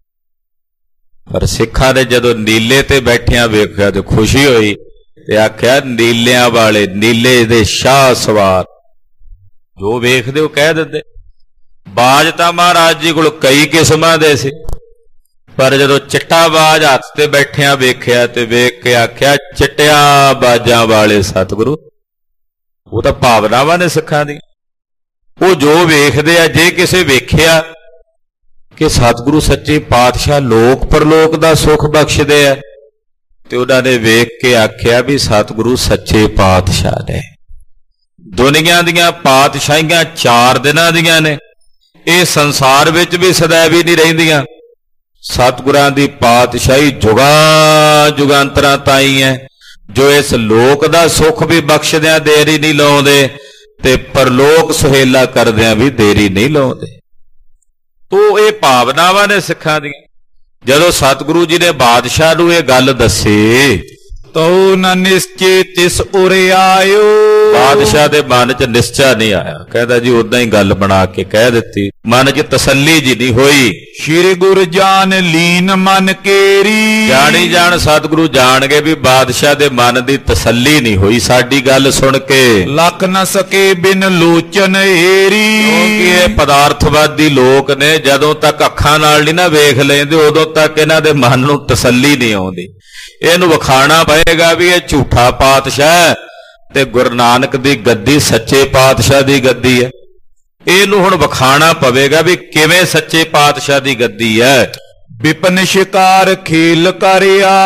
ਪਰ ਸਿੱਖਾਂ ਨੇ ਜਦੋਂ ਨੀਲੇ ਤੇ ਬੈਠਿਆਂ ਵੇਖਿਆ ਤੇ ਖੁਸ਼ੀ ਹੋਈ ਤੇ ਆਖਿਆ ਨੀਲਿਆਂ ਵਾਲੇ, ਨੀਲੇ ਦੇ ਸ਼ਾਹ ਸਵਾਰ। ਜੋ ਵੇਖਦੇ ਉਹ ਕਹਿ ਦਿੰਦੇ। ਬਾਜ ਤਾਂ ਮਹਾਰਾਜ ਜੀ ਕੋਲ ਕਈ ਕਿਸਮਾਂ ਦੇ ਸੀ, ਪਰ ਜਦੋਂ ਚਿੱਟਾ ਬਾਜ ਹੱਥ ਤੇ ਬੈਠਿਆਂ ਵੇਖਿਆ ਤੇ ਵੇਖ ਕੇ ਆਖਿਆ ਚਿੱਟਿਆਂ ਬਾਜਾਂ ਵਾਲੇ ਸਤਿਗੁਰੂ। ਉਹ ਤਾਂ ਭਾਵਨਾਵਾਂ ਨੇ ਸਿੱਖਾਂ ਦੀ, ਉਹ ਜੋ ਵੇਖਦੇ ਆ। ਜੇ ਕਿਸੇ ਵੇਖਿਆ ਕਿ ਸਤਿਗੁਰੂ ਸੱਚੇ ਪਾਤਸ਼ਾਹ ਲੋਕ ਪਰਲੋਕ ਦਾ ਸੁੱਖ ਬਖਸ਼ਦੇ ਆ, ਤੇ ਉਹਨਾਂ ਨੇ ਵੇਖ ਕੇ ਆਖਿਆ ਵੀ ਸਤਿਗੁਰੂ ਸੱਚੇ ਪਾਤਸ਼ਾਹ ਨੇ। ਦੁਨੀਆਂ ਦੀਆਂ ਪਾਤਸ਼ਾਹੀਆਂ 4 ਦਿਨਾਂ ਦੀਆਂ ਨੇ, ਇਹ ਸੰਸਾਰ ਵਿੱਚ ਵੀ ਸदैव ਹੀ ਨਹੀਂ ਰਹਿੰਦੀਆਂ। ਸਤਿਗੁਰਾਂ ਦੀ ਪਾਤਸ਼ਾਹੀ ਜੁਗਾਂ ਜੁਗਾਂਤਰਾਂ ਤਾਈਂ ਹੈ, ਜੋ ਇਸ ਲੋਕ ਦਾ ਸੁੱਖ ਵੀ ਬਖਸ਼ਦਿਆਂ ਦੇਰੀ ਨਹੀਂ ਲਾਉਂਦੇ ਤੇ ਪਰਲੋਕ ਸੁਹੇਲਾ ਕਰਦਿਆਂ ਵੀ ਦੇਰੀ ਨਹੀਂ ਲਾਉਂਦੇ। ਤੋ ਇਹ ਭਾਵਨਾਵਾਂ ਨੇ ਸਿੱਖਾਂ ਦੀਆਂ। ਜਦੋਂ ਸਤਿਗੁਰੂ ਜੀ ਨੇ ਬਾਦਸ਼ਾਹ ਨੂੰ ਇਹ ਗੱਲ ਦੱਸੀ, ਤਉ ਨ ਨਿਸਚੇ ਤਿਸ ਉਰੇ ਆਇਓ। ਬਾਦਸ਼ਾਹ ਦੇ ਮਨ 'ਚ ਨਿਸ਼ਚਾ ਨਹੀਂ ਆਇਆ, ਕਹਿੰਦਾ ਜੀ ਉਦਾਂ ਹੀ ਗੱਲ ਬਣਾ ਕੇ ਕਹਿ ਦਿੱਤੀ, ਮਨ 'ਚ ਤਸੱਲੀ ਜੀ ਨਹੀਂ ਹੋਈ। ਸ਼੍ਰੀ ਗੁਰ ਜਾਨ ਲੀਨ ਮਨ ਕੇਰੀ। ਜਾਣੀ ਜਾਣ ਸਤਿਗੁਰੂ ਜਾਣ ਗਏ ਵੀ ਬਾਦਸ਼ਾਹ ਦੇ ਮਨ ਦੀ ਤਸੱਲੀ ਨਹੀਂ ਹੋਈ ਸਾਡੀ ਗੱਲ ਸੁਣ ਕੇ। ਲੱਖ ਨ ਸਕੇ ਬਿਨ ਲੋਚਨ ਏਰੀ। ਕਿਉਂਕਿ ਇਹ ਪਦਾਰਥਵਾਦੀ ਲੋਕ ਨੇ, ਜਦੋਂ ਤੱਕ ਅੱਖਾਂ ਨਾਲ ਨਹੀਂ ਨਾ ਵੇਖ ਲੈਂਦੇ ਉਦੋਂ ਤੱਕ ਇਹਨਾਂ ਦੇ ਮਨ ਨੂੰ ਤਸੱਲੀ ਨਹੀਂ ਆਉਂਦੀ। ਇਹਨੂੰ ਵਿਖਾਣਾ ਪਏਗਾ ਵੀ ਇਹ ਝੂਠਾ ਪਾਤਸ਼ਾਹ ਤੇ ਗੁਰੂ ਨਾਨਕ ਦੀ ਗੱਦੀ ਸੱਚੇ ਪਾਤਸ਼ਾਹ ਦੀ ਗੱਦੀ ਹੈ। ਇਹਨੂੰ ਹੁਣ ਵਿਖਾਣਾ ਪਵੇਗਾ ਵੀ ਕਿਵੇਂ ਸੱਚੇ ਪਾਤਸ਼ਾਹ ਦੀ ਗੱਦੀ ਹੈ। ਵਿਪਨ ਸ਼ਿਕਾਰ ਖੇਲ ਕਰ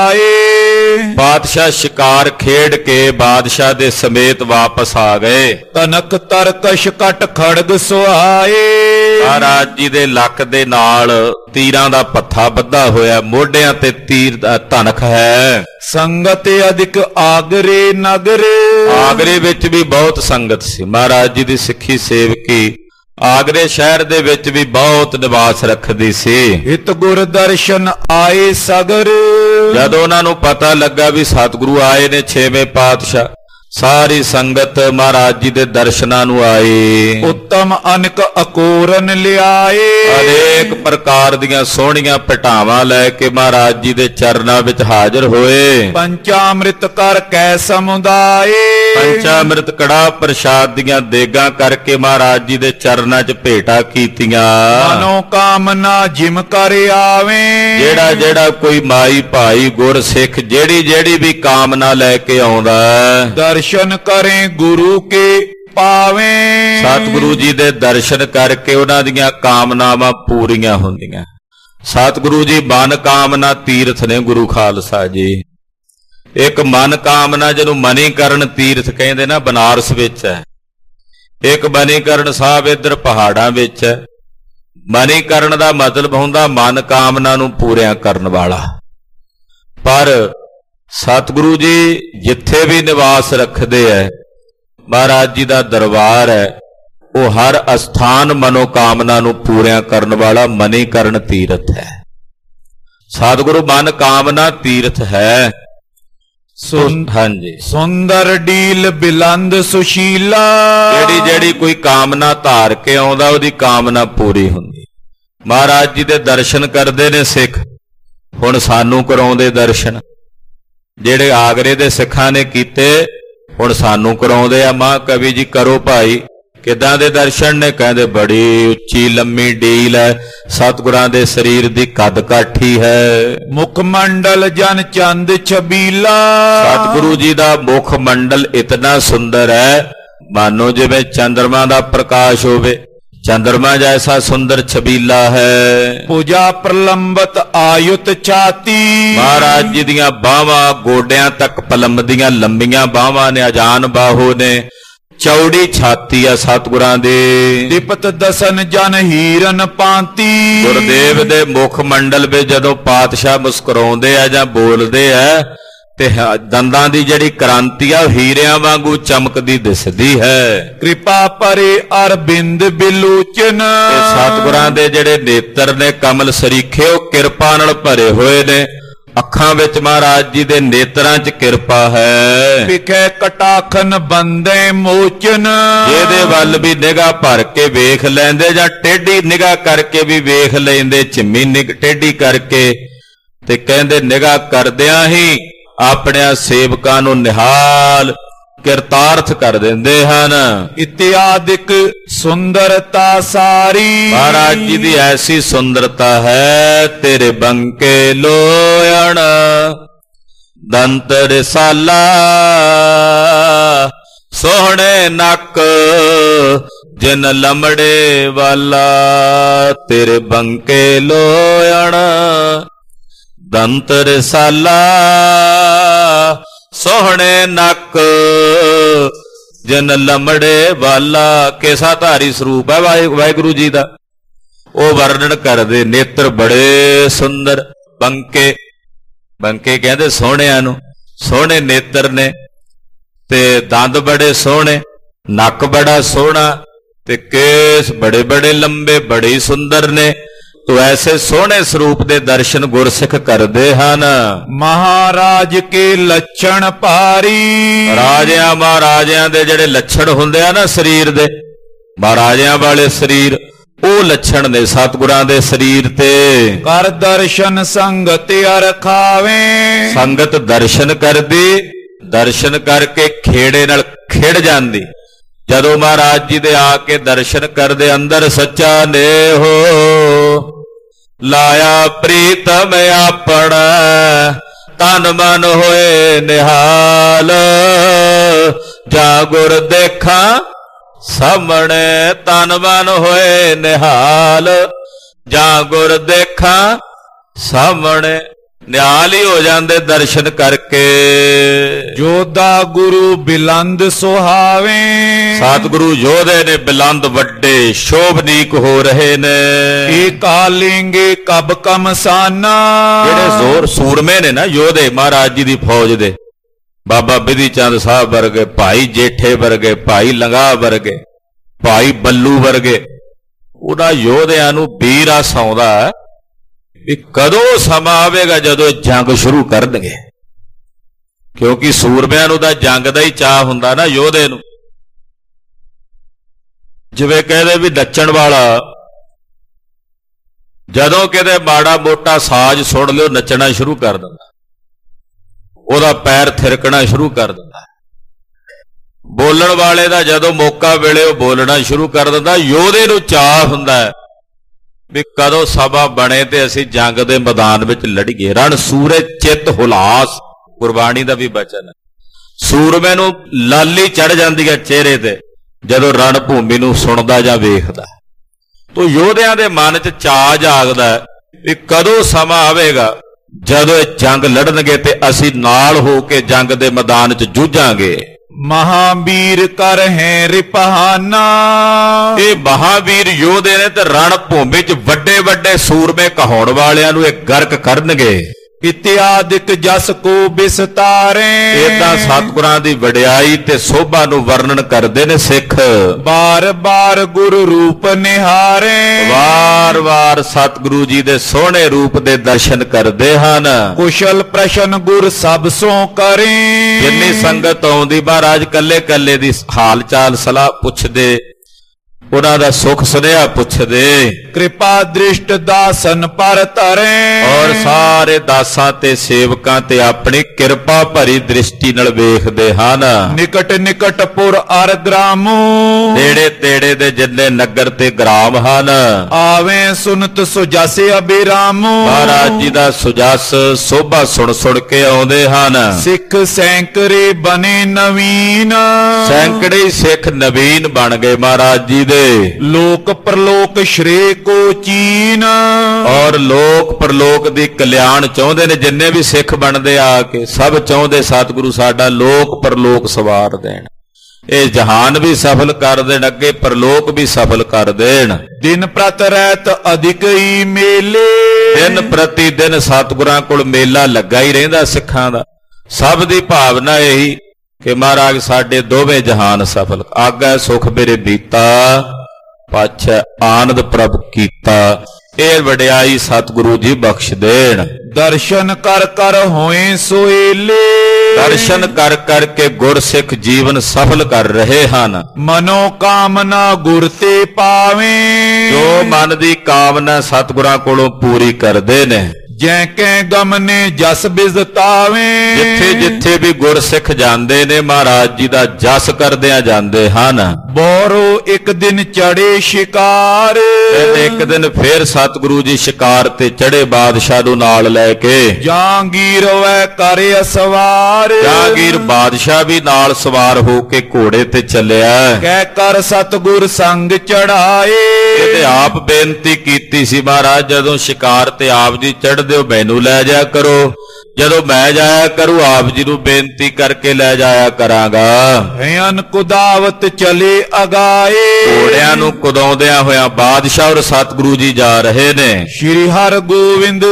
ਆਏ। ਬਾਦਸ਼ਾਹ ਸ਼ਿਕਾਰ ਖੇਡ ਕੇ ਬਾਦਸ਼ਾਹ ਦੇ ਸਮੇਤ ਵਾਪਸ ਆ ਗਏ। ਤਨਕ ਤਰਕਸ਼ ਕਟ ਖੜਗ ਸੁਹਾਏ। ਮਹਾਰਾਜ ਜੀ ਦੇ ਲੱਕ ਦੇ ਨਾਲ ਤੀਰਾਂ ਦਾ ਪੱਥਾ ਬੱਧਾ ਹੋਇਆ, ਮੋਢਿਆਂ ਤੇ ਤੀਰ ਦਾ ਧਨਖ ਹੈ। ਸੰਗਤ ਅਧਿਕ ਆਗਰੇ ਨਗਰ। ਆਗਰੇ ਵਿੱਚ ਵੀ ਬਹੁਤ ਸੰਗਤ ਸੀ। ਮਹਾਰਾਜ ਜੀ ਦੀ ਸਿੱਖੀ ਸੇਵਕੀ ਆਗਰੇ ਸ਼ਹਿਰ ਦੇ ਵਿੱਚ ਵੀ ਬਹੁਤ ਨਿਵਾਸ ਰੱਖਦੀ ਸੀ। ਹਿਤ ਗੁਰ ਦਰਸ਼ਨ ਆਏ ਸਗਰ। ਜਦੋਂ ਉਹਨਾਂ ਨੂੰ ਪਤਾ ਲੱਗਾ ਵੀ ਸਤਿਗੁਰੂ ਆਏ ਨੇ 6ਵੇਂ ਪਾਤਸ਼ਾਹ, ਸਾਰੀ ਸੰਗਤ ਮਹਾਰਾਜ ਜੀ ਦੇ ਦਰਸ਼ਨਾਂ ਨੂੰ ਆਈ। ਉੱਤਮ ਅਨਕ ਅਕੋਰਨ ਲਿਆਏ। ਅਨੇਕ ਪ੍ਰਕਾਰ ਦੀਆਂ ਸੋਹਣੀਆਂ ਭਟਾਵਾਂ ਲੈ ਕੇ ਮਹਾਰਾਜ ਜੀ ਦੇ ਚਰਨਾਂ ਵਿੱਚ ਹਾਜ਼ਰ ਹੋਏ। ਪੰਚਾਮ੍ਰਿਤ ਕਰ ਕੈ ਸਮੁਦਾਏ। ਪੰਚਾਮ੍ਰਿਤ ਕੜਾਹ ਪ੍ਰਸ਼ਾਦ ਦੀਆਂ ਦੇਗਾਂ ਕਰਕੇ ਮਹਾਰਾਜ ਜੀ ਦੇ ਚਰਨਾਂ 'ਚ ਭੇਟਾ ਕੀਤੀਆਂ। ਮਨੋ ਕਾਮਨਾ ਜਿਮ ਕਰ ਆਵੇ। ਜਿਹੜਾ ਜਿਹੜਾ ਕੋਈ ਮਾਈ ਭਾਈ ਗੁਰ ਸਿੱਖ ਜਿਹੜੀ ਜਿਹੜੀ ਵੀ ਕਾਮਨਾ ਲੈ ਕੇ ਆਉਂਦਾ, ਦਰਸ਼ਨ ਕਰੇ ਗੁਰੂ ਕੇ ਪਾਵੇ। ਸਤਿਗੁਰੂ ਜੀ ਦੇ ਦਰਸ਼ਨ ਕਰਕੇ ਉਹਨਾਂ ਦੀਆਂ ਕਾਮਨਾਵਾਂ ਪੂਰੀਆਂ ਹੁੰਦੀਆਂ। ਸਤਿਗੁਰੂ ਜੀ ਮਨ ਕਾਮਨਾ ਤੀਰਥ ਨੇ ਗੁਰੂ ਖਾਲਸਾ ਜੀ। ਇੱਕ ਮਨ ਕਾਮਨਾ ਜਿਹਨੂੰ ਮਨੀਕਰਨ ਤੀਰਥ ਕਹਿੰਦੇ ਨਾ, ਬਨਾਰਸ ਵਿੱਚ ਹੈ। ਇੱਕ ਮਨੀਕਰਨ ਸਾਹਿਬ ਇੱਧਰ ਪਹਾੜਾਂ ਵਿੱਚ ਹੈ। ਮਨੀਕਰਨ ਦਾ ਮਤਲਬ ਹੁੰਦਾ ਮਨ ਕਾਮਨਾ ਨੂੰ ਪੂਰੀਆਂ ਕਰਨ ਵਾਲਾ। ਪਰ ਸਤਿਗੁਰੂ ਜੀ ਜਿੱਥੇ ਵੀ ਨਿਵਾਸ ਰੱਖਦੇ ਐ, ਮਹਾਰਾਜ ਜੀ ਦਾ ਦਰਬਾਰ ਹੈ, ਉਹ ਹਰ ਅਸਥਾਨ ਮਨੋਕਾਮਨਾ ਨੂੰ ਪੂਰੀਆਂ ਕਰਨ ਵਾਲਾ ਮਨੀਕਰਨ ਤੀਰਥ ਹੈ। ਸਤਿਗੁਰੂ ਮਨ ਕਾਮਨਾ ਤੀਰਥ ਹੈ। ਹਾਂਜੀ, ਸੁੰਦਰ ਡੀਲ ਬਿਲੰਦ ਸੁਸ਼ੀਲਾ। ਜਿਹੜੀ ਜਿਹੜੀ ਕੋਈ ਕਾਮਨਾ ਧਾਰ ਕੇ ਆਉਂਦਾ ਉਹਦੀ ਕਾਮਨਾ ਪੂਰੀ ਹੁੰਦੀ। ਮਹਾਰਾਜ ਜੀ ਦੇ ਦਰਸ਼ਨ ਕਰਦੇ ਨੇ ਸਿੱਖ। ਹੁਣ ਸਾਨੂੰ ਕਰਾਉਂਦੇ ਦਰਸ਼ਨ, ਜਿਹੜੇ ਆਗਰੇ ਦੇ ਸਿੱਖਾਂ ਨੇ ਕੀਤੇ ਹੁਣ ਸਾਨੂੰ ਕਰਾਉਂਦੇ ਆ। ਮਾਂ ਕਵੀ ਜੀ ਕਰੋ ਭਾਈ, ਕਿੱਦਾਂ ਦੇ ਦਰਸ਼ਨ ਨੇ? ਕਹਿੰਦੇ ਬੜੀ ਉੱਚੀ ਲੰਮੀ ਡੀਲ ਹੈ, ਸਤਿਗੁਰਾਂ ਦੇ ਸਰੀਰ ਦੀ ਕੱਦ ਕਾਠੀ ਹੈ। ਮੁਖ ਮੰਡਲ ਜਨ ਚੰਦ ਛਬੀਲਾ। ਸਤਿਗੁਰੂ ਜੀ ਦਾ ਮੁਖ ਮੰਡਲ ਇਤਨਾ ਸੁੰਦਰ ਹੈ, ਮਾਨੋ ਜਿਵੇਂ ਚੰਦਰਮਾ ਦਾ ਪ੍ਰਕਾਸ਼ ਹੋਵੇ। ਚੰਦਰਮਾ ਜੈਸਾ ਸੁੰਦਰ ਛਬੀਲਾ ਹੈ। ਪੂਜਾ ਪ੍ਰਲੰਬਤ ਆਯੁਤ ਛਾਤੀ। ਮਹਾਰਾਜ ਜੀ ਦੀਆਂ ਬਾਹਾਂ ਗੋਡਿਆਂ ਤੱਕ ਪਲੰਬਦੀਆਂ ਲੰਬੀਆਂ ਬਾਹਾਂ ਨੇ, ਅਜਾਨ ਬਾਹੂ ਨੇ। ਚੌੜੀ ਛਾਤੀ ਆ ਸਤਿਗੁਰਾਂ ਦੀ। ਦਿਪਤ ਦਸਨ ਜਨ ਹੀਰਨ ਪਾਂਤੀ। ਗੁਰਦੇਵ ਦੇ ਮੁਖ ਮੰਡਲ ਵਿੱਚ ਜਦੋਂ ਪਾਤਸ਼ਾਹ ਮੁਸਕਰਾਉਂਦੇ ਆ ਜਾਂ ਬੋਲਦੇ ਆ ਤੇ ਦੰਦਾਂ ਦੀ ਜਿਹੜੀ ਕ੍ਰਾਂਤੀ ਆ ਹੀਰਿਆਂ ਵਾਂਗੂ ਚਮਕਦੀ ਦਿਸਦੀ ਹੈ। ਕਿਰਪਾ ਭਰੇ ਅਰਬਿੰਦ ਬਿਲੋਚਨ। ਤੇ ਸਤਿਗੁਰਾਂ ਦੇ ਜਿਹੜੇ ਨੇਤਰ ਨੇ ਕਮਲ ਸਰੀਖੇ ਉਹ ਕਿਰਪਾ ਨਾਲ ਭਰੇ ਹੋਏ ਨੇ। ਅੱਖਾਂ ਵਿੱਚ ਮਹਾਰਾਜ ਜੀ ਦੇ ਨੇਤਰਾਂ 'ਚ ਕਿਰਪਾ ਹੈ। ਵਿਖੇ ਕਟਾਖਨ ਬੰਦੇ ਮੋਚਨ। ਜਿਹਦੇ ਵੱਲ ਵੀ ਨਿਗਾਹ ਭਰ ਕੇ ਵੇਖ ਲੈਂਦੇ ਜਾਂ ਟੇਢੀ ਨਿਗਾਹ ਕਰਕੇ ਵੀ ਵੇਖ ਲੈਂਦੇ, ਝਿੰਮੀ ਟੇਢੀ ਕਰਕੇ, ਤੇ ਕਹਿੰਦੇ ਨਿਗਾਹ ਕਰਦਿਆਂ ਹੀ ਆਪਣਿਆਂ ਸੇਵਕਾਂ ਨੂੰ ਨਿਹਾਲ ਕਿਰਤਾਰਥ ਕਰ ਦਿੰਦੇ ਹਨ। ਇਤਿਆਦਿਕ ਸੁੰਦਰਤਾ ਸਾਰੀ। ਮਹਾਰਾਜ ਜੀ ਦੀ ਐਸੀ ਸੁੰਦਰਤਾ ਹੈ। ਤੇਰੇ ਬੰਕੇ ਲੋਇਣ ਦੰਤ ਰਸਾਲਾ, ਸੋਹਣੇ ਨੱਕ ਜਿਨ ਲਮੜੇ ਵਾਲਾ। ਤੇਰੇ ਬੰਕੇ ਲੋਇਣ ਦੰਤ ਰਸਾਲਾ, ਸੋਹਣੇ ਨੱਕ ਜਿਨ ਲਮੜੇ ਵਾਲਾ। ਕੇਸਾ ਧਾਰੀ ਸਰੂਪ ਹੈ ਵਾਹਿਗੁਰੂ ਜੀ ਦਾ। ਉਹ ਵਰਣਨ ਕਰਦੇ ਨੇਤਰ ਬੜੇ ਸੁੰਦਰ। ਬੰਕੇ, ਬੰਕੇ ਕਹਿੰਦੇ ਸੋਹਣਿਆਂ ਨੂੰ, ਸੋਹਣੇ ਨੇਤਰ ਨੇ, ਤੇ ਦੰਦ ਬੜੇ ਸੋਹਣੇ, ਨੱਕ ਬੜਾ ਸੋਹਣਾ, ਤੇ ਕੇਸ ਬੜੇ ਬੜੇ ਲੰਬੇ, ਬੜੇ ਸੁੰਦਰ ਨੇ। ਤੋ ਐਸੇ ਸੋਹਣੇ ਸਰੂਪ ਦੇ ਦਰਸ਼ਨ ਗੁਰਸਿੱਖ ਕਰਦੇ ਹਨ। ਮਹਾਰਾਜ ਕੇ ਲੱਛਣ ਭਾਰੀ। ਰਾਜਿਆਂ ਮਹਾਰਾਜਿਆਂ ਦੇ ਜਿਹੜੇ ਲੱਛਣ ਹੁੰਦੇ ਆ ਨਾ ਸਰੀਰ ਦੇ, ਮਹਾਰਾਜਿਆਂ ਵਾਲੇ ਸਰੀਰ, ਉਹ ਲੱਛਣ ਨੇ ਸਤਿਗੁਰਾਂ ਦੇ ਸਰੀਰ ਤੇ। ਕਰ ਦਰਸ਼ਨ ਸੰਗਤ ਅਰਖਾਵੇ। ਸੰਗਤ ਦਰਸ਼ਨ ਕਰਦੀ, ਦਰਸ਼ਨ ਕਰਕੇ ਖੇੜੇ ਨਾਲ ਖਿੜ ਜਾਂਦੀ। ਜਦੋਂ ਮਹਾਰਾਜ ਜੀ ਦੇ ਆ ਕੇ ਦਰਸ਼ਨ ਕਰਦੇ, ਅੰਦਰ ਸੱਚਾ ਨੇਹੋ ਲਾਇਆ ਪ੍ਰੀਤਮ ਆਪਣਾ, ਤਨ ਮਨ ਹੋਏ ਨਿਹਾਲ। ਜਾ ਗੁਰ ਦੇਖਾਂ ਸਾਹਮਣੇ, ਤਨ ਮਨ ਹੋਏ ਨਿਹਾਲ। ਜਾਂ ਗੁਰ ਦੇਖਾਂ ਸਾਹਮਣੇ, ਨਿਹਾਲ ਹੀ ਹੋ ਜਾਂਦੇ ਦਰਸ਼ਨ ਕਰਕੇ। ਜੋਧਾ ਗੁਰੂ ਬਿਲੰਦ ਸੁਹਾਵੇ। ਸਤਿਗੁਰੂ ਯੋਧੇ ਨੇ, ਬਿਲੰਦ ਵੱਡੇ ਸ਼ੋਭਨੀਕ ਹੋ ਰਹੇ ਨੇ। ਇਹ ਕਾਲਿੰਗੇ ਕਬ ਕਮਸਾਨਾ। ਜਿਹੜੇ ਜ਼ੋਰ ਸੂਰਮੇ ਨੇ ਨਾ ਯੋਧੇ ਮਹਾਰਾਜ ਜੀ ਦੀ ਫੌਜ ਦੇ, ਬਾਬਾ ਬਿਧੀ ਚੰਦ ਸਾਹਿਬ ਵਰਗੇ, ਭਾਈ ਜੇਠੇ ਵਰਗੇ, ਭਾਈ ਲੰਗਾ ਵਰਗੇ, ਭਾਈ ਬੱਲੂ ਵਰਗੇ, ਉਹਨਾਂ ਯੋਧਿਆਂ ਨੂੰ ਵੀਰ ਆਸਾਉਂਦਾ ਵੀ ਕਦੋਂ ਸਮਾਂ ਆਵੇਗਾ ਜਦੋਂ ਜੰਗ ਸ਼ੁਰੂ ਕਰਨਗੇ। ਕਿਉਂਕਿ ਸੂਰਮਿਆਂ ਨੂੰ ਤਾਂ ਜੰਗ ਦਾ ਹੀ ਚਾਹ ਹੁੰਦਾ ਨਾ ਯੋਧੇ ਨੂੰ। ਜਿਵੇਂ ਕਹਿੰਦੇ ਵੀ ਨੱਚਣ ਵਾਲਾ ਜਦੋਂ ਕਿਤੇ ਮਾੜਾ ਮੋਟਾ ਸਾਜ਼ ਸੁਣ ਲਿਓ ਨੱਚਣਾ ਸ਼ੁਰੂ ਕਰ ਦਿੰਦਾ, ਉਹਦਾ ਪੈਰ ਥਿਰਕਣਾ ਸ਼ੁਰੂ ਕਰ ਦਿੰਦਾ। ਬੋਲਣ ਵਾਲੇ ਦਾ ਜਦੋਂ ਮੌਕਾ ਵੇਲੇ ਉਹ ਬੋਲਣਾ ਸ਼ੁਰੂ ਕਰ ਦਿੰਦਾ। ਯੋਧੇ ਨੂੰ ਚਾਹ ਹੁੰਦਾ ਵੀ ਕਦੋਂ ਸਭਾ ਬਣੇ ਤੇ ਅਸੀਂ ਜੰਗ ਦੇ ਮੈਦਾਨ ਵਿੱਚ ਲੜੀਏ। ਰਣ ਸੂਰੇ ਚਿੱਤ ਹੁਲਾਸ, ਗੁਰਬਾਣੀ ਦਾ ਵੀ ਬਚਨ ਹੈ। ਸੂਰਮੇ ਨੂੰ ਲਾਲੀ ਚੜ ਜਾਂਦੀ ਹੈ ਚਿਹਰੇ ਤੇ ਜਦੋਂ ਰਣ ਭੂਮੀ ਨੂੰ ਸੁਣਦਾ ਜਾਂ ਵੇਖਦਾ। ਤੋ ਯੋਧਿਆਂ ਦੇ ਮਨ 'ਚ ਚਾਅ ਜਾਗਦਾ ਵੀ ਕਦੋਂ ਸਮਾਂ ਆਵੇਗਾ ਜਦੋਂ ਇਹ ਜੰਗ ਲੜਨਗੇ ਤੇ ਅਸੀਂ ਨਾਲ ਹੋ ਕੇ ਜੰਗ ਦੇ ਮੈਦਾਨ 'ਚ ਜੂਝਾਂਗੇ। ਮਹਾਵੀਰ ਕਰ ਹੈ ਰਿਪਹਾਨਾ। ਇਹ ਮਹਾਵੀਰ ਯੋਧੇ ਨੇ ਤੇ ਰਣ ਭੂਮੀ 'ਚ ਵੱਡੇ ਵੱਡੇ ਸੂਰਮੇ ਕਹਾਉਣ ਵਾਲਿਆਂ ਨੂੰ ਇਹ ਗਰਕ ਕਰਨਗੇ। ਇਤਿਆਦਿਕ ਜਸ ਕੋ ਬਿਸਤਾਰੇ। ਇਦਾਂ ਸਤਿਗੁਰਾਂ ਦੀ ਵਡਿਆਈ ਤੇ ਸੋਭਾ ਨੂੰ ਵਰਣਨ ਕਰਦੇ ਨੇ ਸਿੱਖ। ਬਾਰ ਬਾਰ ਗੁਰੂ ਰੂਪ ਨਿਹਾਰੇ। ਵਾਰ ਵਾਰ ਸਤਿਗੁਰੂ ਜੀ ਦੇ ਸੋਹਣੇ ਰੂਪ ਦੇ ਦਰਸ਼ਨ ਕਰਦੇ ਹਨ। ਕੁਸ਼ਲ ਪ੍ਰਸ਼ਨ ਗੁਰ ਸਭ ਸੋ ਕਰੇ। ਜਿੰਨੀ ਸੰਗਤ ਆਉਂਦੀ ਮਹਾਰਾਜ ਕੱਲੇ ਕੱਲੇ ਦੀ ਹਾਲ ਚਾਲ ਸਲਾਹ ਪੁੱਛਦੇ, ਉਹਨਾਂ ਦਾ ਸੁਖ ਸੁਨੇਹਾ ਪੁੱਛਦੇ। ਕਿਰਪਾ ਦ੍ਰਿਸ਼ਟ ਦਾਸਨ ਪਰ ਧਰੇ। ਔਰ ਸਾਰੇ ਦਾਸਾਂ ਤੇ ਸੇਵਕਾਂ ਤੇ ਆਪਣੀ ਕਿਰਪਾ ਭਰੀ ਦ੍ਰਿਸ਼ਟੀ ਨਾਲ ਵੇਖਦੇ ਹਨ। ਨਿਕਟ ਨਿਕਟ ਪੁਰ ਅਰ ਗ੍ਰਾਮੋ। ਨੇੜੇ ਤੇੜੇ ਦੇ ਜਿੰਨੇ ਨਗਰ ਤੇ ਗ੍ਰਾਮ ਹਨ। ਆਵੇ ਸੁਨਤ ਸੁਜਸ ਅਬਿਰਾਮੋ। ਮਹਾਰਾਜ ਜੀ ਦਾ ਸੁਜਸ ਸੋਭਾ ਸੁਣ ਸੁਣ ਕੇ ਆਉਂਦੇ ਹਨ। ਸਿੱਖ ਸੈਂਕੜੇ ਬਨੇ ਨਵੀਨ। ਸੈਂਕੜੇ ਸਿੱਖ ਨਵੀਨ ਬਣ ਗਏ ਮਹਾਰਾਜ ਜੀ ਦੇ। ਲੋਕ ਪਰਲੋਕ ਸ਼੍ਰੇ ਕੋ ਚੀਨ। ਔਰ ਲੋਕ ਪਰਲੋਕ ਦੀ ਕਲਿਆਣ ਚਾਹੁੰਦੇ ਨੇ। ਜਿੰਨੇ ਵੀ ਸਿੱਖ ਬਣਦੇ ਆ ਕੇ ਸਭ ਚਾਹੁੰਦੇ ਸਤਿਗੁਰੂ ਸਾਡਾ ਲੋਕ ਪਰਲੋਕ ਸਵਾਰ ਦੇਣ। ਇਹ ਜਹਾਨ ਵੀ ਸਫਲ ਕਰ ਦੇਣ, ਅੱਗੇ ਪਰਲੋਕ ਵੀ ਸਫਲ ਕਰ ਦੇਣ। ਦਿਨ ਪ੍ਰਤ ਰਹਿਤ ਅਧਿਕ ਹੀ ਮੇਲੇ, ਦਿਨ ਪ੍ਰਤੀ ਦਿਨ ਸਤਿਗੁਰਾਂ ਕੋਲ ਮੇਲਾ ਲੱਗਾ ਹੀ ਰਹਿੰਦਾ ਸਿੱਖਾਂ ਦਾ। ਸਭ ਦੀ ਭਾਵਨਾ ਇਹੀ ਕਿ ਮਹਾਰਾਜ ਸਾਡੇ ਦੋਵੇਂ ਜਹਾਨ ਸਫਲ, ਆਗੈ ਸੁਖ ਮੇਰੇ ਬੀਤਾ, ਪਾਛੈ ਆਨੰਦ ਪ੍ਰਭ ਕੀਤਾ। ਇਹ ਵਡਿਆਈ ਸਤਿਗੁਰੂ ਜੀ ਬਖਸ਼ ਦੇਣ। ਦਰਸ਼ਨ ਕਰ ਕਰ ਹੋਏ ਸੋਏਲੇ, ਦਰਸ਼ਨ ਕਰ ਕਰ ਕੇ ਗੁਰਸਿੱਖ ਜੀਵਨ ਸਫਲ ਕਰ ਰਹੇ ਹਨ। ਮਨੋ ਕਾਮਨਾ ਗੁਰ ਤੇ ਪਾਵੇਂ, ਜੋ ਮਨ ਦੀ ਕਾਮਨਾ ਸਤਿਗੁਰਾਂ ਕੋਲੋਂ ਪੂਰੀ ਕਰਦੇ ਨੇ। ਜੈ ਕੈ ਗਮਨੇ ਜਸ ਬਿਜ਼ਤਾਵੇਂ, ਜਿੱਥੇ ਜਿੱਥੇ ਵੀ ਗੁਰਸਿੱਖ ਜਾਂਦੇ ਨੇ ਮਹਾਰਾਜ ਜੀ ਦਾ ਜਸ ਕਰਦਿਆਂ ਜਾਂਦੇ ਹਨ। ਬੋਰੋ ਇੱਕ ਦਿਨ ਚੜੇ ਸ਼ਿਕਾਰ, ਇੱਕ ਦਿਨ ਫੇਰ ਸਤਿਗੁਰੂ ਜੀ ਸ਼ਿਕਾਰ ਤੇ ਚੜੇ ਬਾਦਸ਼ਾਹ ਨੂੰ ਨਾਲ ਲੈ ਕੇ। ਜਾਂਗੀਰ ਵੈ ਕਰ ਅਸਵਾਰ, ਜਾਂਗੀਰ ਬਾਦਸ਼ਾਹ ਵੀ ਨਾਲ ਸਵਾਰ ਹੋ ਕੇ ਘੋੜੇ ਤੇ ਚੱਲਿਆ। ਕਹਿ ਕਰ ਸਤਿਗੁਰ ਸੰਗ ਚੜਾਏ, ਤੇ ਆਪ ਬੇਨਤੀ ਕੀਤੀ ਸੀ ਮਹਾਰਾਜ ਜਦੋਂ ਸ਼ਿਕਾਰ ਤੇ ਆਪ ਜੀ ਚੜ੍ਹਦੇ ਹੋ ਮੈਨੂੰ ਲੈ ਜਾਇਆ ਕਰੋ, ਜਦੋਂ ਮੈਂ ਜਾਇਆ ਕਰੂ ਆਪ ਜੀ ਨੂੰ ਬੇਨਤੀ ਕਰਕੇ ਲੈ ਜਾਇਆ ਕਰਾਂਗਾ। ਭੈਨ ਕੁਦਾਵਤ ਚਲੇ ਅਗਾਏ, ਘੋੜਿਆਂ ਨੂੰ ਕੁਦਾਉਂਦਿਆਂ ਹੋਇਆਂ ਬਾਦਸ਼ਾਹ ਔਰ ਸਤਿਗੁਰੂ ਜੀ ਜਾ ਰਹੇ ਨੇ। ਸ਼੍ਰੀ ਹਰਿ ਗੋਬਿੰਦ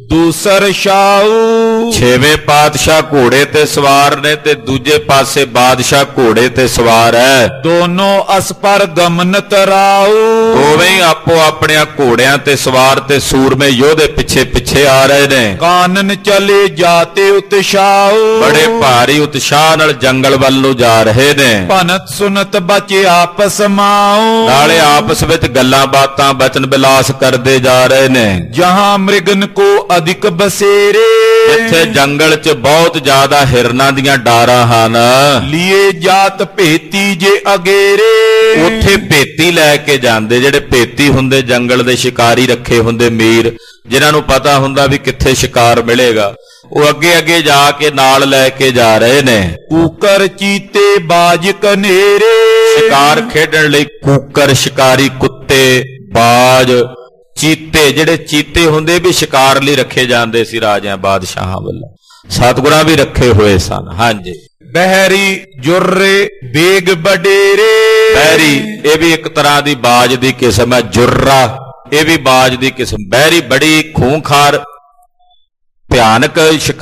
ਦੂਸਰ ਸ਼ਾਹੂ, ਛੇਵੇਂ ਪਾਤਸ਼ਾਹ ਘੋੜੇ ਤੇ ਸਵਾਰ ਨੇ ਤੇ ਦੂਜੇ ਪਾਸੇ ਬਾਦਸ਼ਾਹ ਘੋੜੇ ਤੇ ਸਵਾਰ ਹੈ। ਦੋਨੋਂ ਅਸਪਰ ਗਮਨਤ ਰਾਉ, ਦੋਵੇਂ ਆਪੋ ਆਪਣਿਆਂ ਘੋੜਿਆਂ ਤੇ ਸਵਾਰ ਤੇ ਸੂਰਮੇ ਯੋਧੇ ਪਿੱਛੇ ਪਿੱਛੇ ਆ ਰਹੇ ਨੇ। ਕਾਨਨ ਚਲੇ ਜਾਤੇ ਉਤਸ਼ਾਉ, ਬੜੇ ਭਾਰੀ ਉਤਸ਼ਾਹ ਨਾਲ ਜੰਗਲ ਵੱਲ ਨੂੰ ਜਾ ਰਹੇ ਨੇ। ਭਨਤ ਸੁਨਤ ਬਚੇ ਆਪਸ ਮਾਉ, ਨਾਲੇ ਆਪਸ ਵਿੱਚ ਗੱਲਾਂ ਬਾਤਾਂ ਬਚਨ ਬਿਲਾਸ ਕਰਦੇ ਜਾ ਰਹੇ ਨੇ। ਜਹਾਂ ਮ੍ਰਿਗਨ ਕੋ ਅਧਿਕ ਬਸੇਰੇ, ਇੱਥੇ ਜੰਗਲ 'ਚ ਬਹੁਤ ਜ਼ਿਆਦਾ ਹਿਰਨਾਂ ਦੀਆਂ ਡਾਰਾਂ ਹਨ। ਲੀਏ ਜਾਤ ਭੇਤੀ ਜੇ ਅਗੇਰੇ, ਉੱਥੇ ਭੇਤੀ ਲੈ ਕੇ ਜਾਂਦੇ, ਜਿਹੜੇ ਭੇਤੀ ਹੁੰਦੇ ਜੰਗਲ ਦੇ ਸ਼ਿਕਾਰੀ ਰੱਖੇ ਹੁੰਦੇ ਮੀਰ, ਜਿਨ੍ਹਾਂ ਨੂੰ ਪਤਾ ਹੁੰਦਾ ਵੀ ਕਿੱਥੇ ਸ਼ਿਕਾਰ ਮਿਲੇਗਾ, ਉਹ ਅੱਗੇ ਅੱਗੇ ਜਾ ਕੇ ਨਾਲ ਲੈ ਕੇ ਜਾ ਰਹੇ ਨੇ। ਕੂਕਰ ਚੀਤੇ ਬਾਜ ਕਨੇਰੇ, ਸ਼ਿਕਾਰ ਖੇਡਣ ਲਈ ਕੂਕਰ ਸ਼ਿਕਾਰੀ, ਕੁੱਤੇ, ਬਾਜ, ਚੀਤੇ, ਜਿਹੜੇ ਚੀਤੇ ਹੁੰਦੇ ਵੀ ਸ਼ਿਕਾਰ ਲਈ ਰੱਖੇ ਜਾਂਦੇ ਸੀ ਰਾਜਿਆਂ ਬਾਦਸ਼ਾਹਾਂ ਵੱਲੋਂ, ਸਤਿਗੁਰਾਂ ਵੀ ਰੱਖੇ ਹੋਏ ਸਨ। ਹਾਂਜੀ। ਬਹਿਰੀ ਜੁਰਰੇ ਬੇਗ ਬਡੇਰੇ, ਬਹਿਰੀ ਇਹ ਵੀ ਇੱਕ ਤਰ੍ਹਾਂ ਦੀ ਬਾਜ ਦੀ ਕਿਸਮ ਹੈ। ਜੁਰਰਾ ਇਹ ਵੀ ਬਾਜ ਦੀ ਕਿਸਮ। ਬਹਿਰੀ ਬੜੀ ਖੂੰਖਾਰ ਭਿਆਨਕ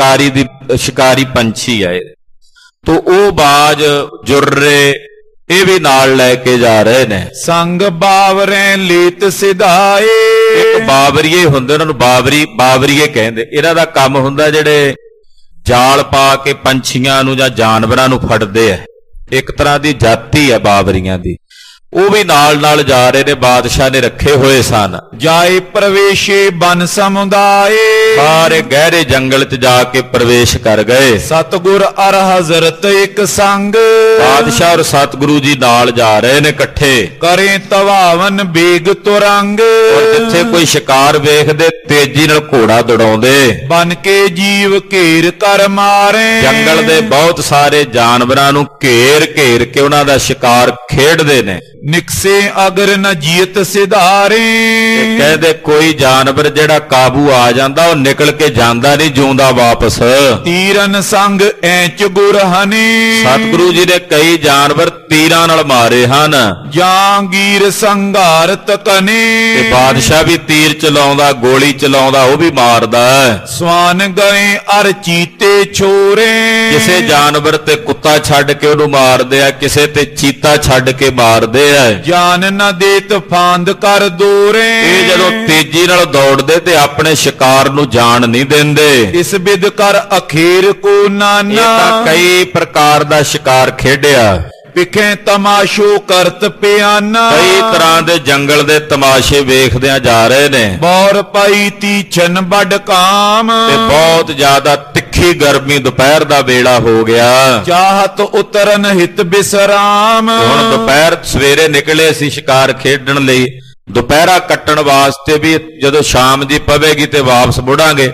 ਸ਼ਿਕਾਰੀ ਪੰਛੀ ਹੈ। ਤੋ ਉਹ ਬਾਜ ਜੁਰਰੇ ਇਹ ਵੀ ਨਾਲ ਲੈ ਕੇ ਜਾ ਰਹੇ ਨੇ। ਸੰਗ ਬਾਵਰੇ ਲੀਤ ਸਿਧਾਏ, ਇੱਕ ਬਾਵਰੀਏ ਹੁੰਦੇ, ਉਹਨਾਂ ਨੂੰ ਬਾਵਰੀਏ ਕਹਿੰਦੇ। ਇਹਨਾਂ ਦਾ ਕੰਮ ਹੁੰਦਾ ਜਿਹੜੇ ਜਾਲ ਪਾ ਕੇ ਪੰਛੀਆਂ ਨੂੰ ਜਾਂ ਜਾਨਵਰਾਂ ਨੂੰ ਫੜਦੇ ਆ, ਇੱਕ ਤਰ੍ਹਾਂ ਦੀ ਜਾਤੀ ਹੈ ਬਾਵਰੀਆਂ ਦੀ। ਉਹ ਵੀ ਨਾਲ ਨਾਲ ਜਾ ਰਹੇ ਨੇ, ਬਾਦਸ਼ਾਹ ਨੇ ਰੱਖੇ ਹੋਏ ਸਨ। ਜਾਏ ਪ੍ਰਵੇਸ਼ੇ ਬਨ ਸਮੁਦਾਏ, ਸਾਰੇ ਗਹਿਰੇ ਜੰਗਲ 'ਚ ਜਾ ਕੇ ਪ੍ਰਵੇਸ਼ ਕਰ ਗਏ। ਸਤਿਗੁਰ ਅਰ ਹਜ਼ਰਤ ਇੱਕ ਸੰਗ, ਬਾਦਸ਼ਾਹ ਔਰ ਸਤਿਗੁਰੂ ਜੀ ਨਾਲ ਜਾ ਰਹੇ ਨੇ ਇਕੱਠੇ। ਕਰੇ ਤਵਾਵਨ ਬੇਗ ਤੁਰੰਗ, ਔਰ ਜਿੱਥੇ ਕੋਈ ਸ਼ਿਕਾਰ ਵੇਖਦੇ ਤੇਜ਼ੀ ਨਾਲ ਘੋੜਾ ਦੌੜਾਉਂਦੇ। ਬਨ ਕੇ ਜੀਵ ਘੇਰ ਕਰ ਮਾਰੇ, ਜੰਗਲ ਦੇ ਬਹੁਤ ਸਾਰੇ ਜਾਨਵਰਾਂ ਨੂੰ ਘੇਰ ਘੇਰ ਕੇ ਉਹਨਾਂ ਦਾ ਸ਼ਿਕਾਰ ਖੇਡਦੇ ਨੇ। ਨਿਕਸੇ ਅਗਰ ਨ ਜੀਤ ਸਿਧਾਰੇ, ਕਹਿੰਦੇ ਕੋਈ ਜਾਨਵਰ ਜਿਹੜਾ ਕਾਬੂ ਆ ਜਾਂਦਾ ਉਹ ਨਿਕਲ ਕੇ ਜਾਂਦਾ ਨਹੀਂ ਜਿਉਂਦਾ ਵਾਪਸ। ਤੀਰਨ ਸੰਗ ਐਂਚ ਗੁਰ ਹਨੀ, ਸਤਿਗੁਰੂ ਜੀ ਨੇ ਕਈ ਜਾਨਵਰ ਤੀਰਾਂ ਨਾਲ ਮਾਰੇ ਹਨ। ਜਾਂਗੀਰ ਸੰਘਾਰਤ ਕਨੇ, ਤੇ ਬਾਦਸ਼ਾਹ ਵੀ ਤੀਰ ਚਲਾਉਂਦਾ, ਗੋਲੀ ਚਲਾਉਂਦਾ, ਉਹ ਵੀ ਮਾਰਦਾ। ਸਵਾਨ ਗਏ ਅਰ ਚੀਤੇ ਛੋਰੇ, ਕਿਸੇ ਜਾਨਵਰ ਤੇ ਕੁੱਤਾ ਛੱਡ ਕੇ ਉਹਨੂੰ ਮਾਰਦੇ ਆ, ਕਿਸੇ ਤੇ ਚੀਤਾ ਛੱਡ ਕੇ ਮਾਰਦੇ ਆ। ਜਾਨ ਨਾ ਦੇਤ ਫਾਂਦ ਕਰ ਦੋਰੇ, ਇਹ ਜਦੋਂ ਤੇਜ਼ੀ ਨਾਲ ਦੌੜਦੇ ਤੇ ਆਪਣੇ ਸ਼ਿਕਾਰ ਨੂੰ ਜਾਣ ਨਹੀਂ ਦਿੰਦੇ। ਇਸ ਬਿਦ ਕਰ ਅਖੀਰ ਕੋ ਨਾਨਾ, ਇਹ ਤਾਂ ਕਈ ਪ੍ਰਕਾਰ ਦਾ ਸ਼ਿਕਾਰ ਖੇਡਿਆ। ਵਿਖੇ ਤਮਾਸ਼ੋ ਕਰਤ ਪਿਆਨਾ, ਕਈ ਤਰ੍ਹਾਂ ਦੇ ਜੰਗਲ ਦੇ ਤਮਾਸ਼ੇ ਵੇਖਦਿਆਂ ਜਾ ਰਹੇ ਨੇ। ਬੌਰ ਪਾਈ ਤੀਛਨ ਵੱਡ ਕਾਮ, ਤੇ ਬਹੁਤ ਜ਼ਿਆਦਾ ਤਿੱਖੀ ਗਰਮੀ, ਦੁਪਹਿਰ ਦਾ ਵੇਲਾ ਹੋ ਗਿਆ। ਚਾਹਤ ਉਤਰਨ ਹਿਤ ਬਿਸਰਾਮ, ਹੁਣ ਦੁਪਹਿਰ, ਸਵੇਰੇ ਨਿਕਲੇ ਸੀ ਸ਼ਿਕਾਰ ਖੇਡਣ ਲਈ, ਦੁਪਹਿਰਾ ਕੱਟਣ ਵਾਸਤੇ ਵੀ ਜਦੋਂ ਸ਼ਾਮ ਦੀ ਪਵੇਗੀ ਤੇ ਵਾਪਸ ਮੁੜਾਂਗੇ।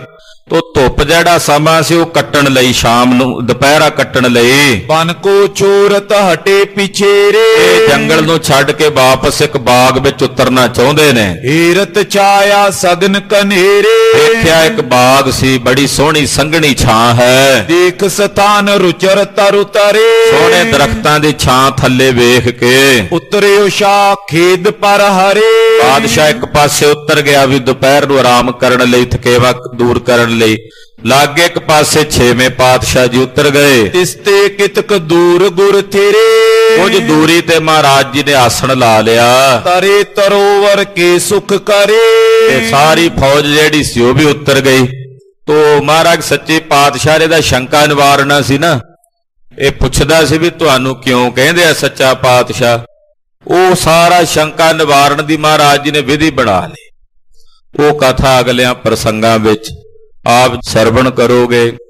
ਤੋ ਧੁੱਪ ਜਿਹੜਾ ਸਮਾਂ ਸੀ ਉਹ ਕੱਟਣ ਲਈ, ਸ਼ਾਮ ਨੂੰ ਦੁਪਹਿਰਾ ਕੱਟਣ ਲਈ ਬਨ ਕੋ ਚੋਰਤ ਹਟੇ ਪਿਛੇਰੇ। ਇਹ ਜੰਗਲ ਨੂੰ ਛੱਡ ਕੇ ਵਾਪਸ ਇੱਕ ਬਾਗ ਵਿੱਚ ਉਤਰਨਾ ਚਾਹੁੰਦੇ ਨੇ। ਹੀਰਤ ਛਾਇਆ ਸਗਨ ਕਨੇਰੇ। ਦੇਖਿਆ ਇੱਕ ਬਾਗ ਸੀ, ਬੜੀ ਸੋਹਣੀ ਸੰਘਣੀ ਛਾਂ ਹੈ। ਦੇਖ ਸਥਾਨ ਰੁਚਰ ਤਰੁ ਤਰੇ। ਸੋਹਣੇ ਦਰਖਤਾਂ ਦੀ ਛਾਂ ਥੱਲੇ ਵੇਖ ਕੇ ਉਤਰਿਓ ਸ਼ਾਹ ਖੇਦ ਪਰ ਹਰੇ। ਬਾਦਸ਼ਾਹ ਇੱਕ ਪਾਸੇ ਉਤਰ ਗਿਆ ਵੀ ਦੁਪਹਿਰ ਨੂੰ ਆਰਾਮ ਕਰਨ ਲਈ, ਥਕੇਵਾ ਦੂਰ ਕਰਨ ਲਈ। ਲਾਗੇ ਇੱਕ ਪਾਸੇ ਛੇਵੇਂ ਪਾਤਸ਼ਾਹ ਜੀ ਉਤਰ ਗਏ। ਤਿਸਤੇ ਕਿਤਕ ਦੂਰ ਗੁਰ ਥੇਰੇ। ਕੁਝ ਦੂਰੀ ਤੇ ਮਹਾਰਾਜ ਜੀ ਨੇ ਆਸਣ ਲਾ ਲਿਆ। ਤਰੇ ਤਰੋਵਰ ਕੇ ਸੁਖ ਕਰੇ। ਤੇ ਸਾਰੀ ਫੌਜ ਜਿਹੜੀ ਸੀ ਉਹ ਵੀ ਉਤਰ ਗਈ। ਤੋ ਮਹਾਰਾਜ ਸੱਚੇ ਪਾਤਸ਼ਾਹ ਨੇ ਦਾ ਸ਼ੰਕਾ ਨਿਵਾਰਨਾ ਸੀ ਨਾ, ਇਹ ਪੁੱਛਦਾ ਸੀ ਵੀ ਤੁਹਾਨੂੰ ਕਿਉਂ ਕਹਿੰਦੇ ਆ ਸੱਚਾ ਪਾਤਸ਼ਾਹ। ਉਹ ਸਾਰਾ ਸ਼ੰਕਾ ਨਿਵਾਰਨ ਦੀ ਮਹਾਰਾਜ ਜੀ ਨੇ ਵਿਧੀ ਬਣਾ ਲਈ। ਉਹ ਕਥਾ ਅਗਲਿਆਂ ਪ੍ਰਸੰਗਾਂ ਵਿੱਚ ਆਪ ਸਰਵਣ ਕਰੋਗੇ।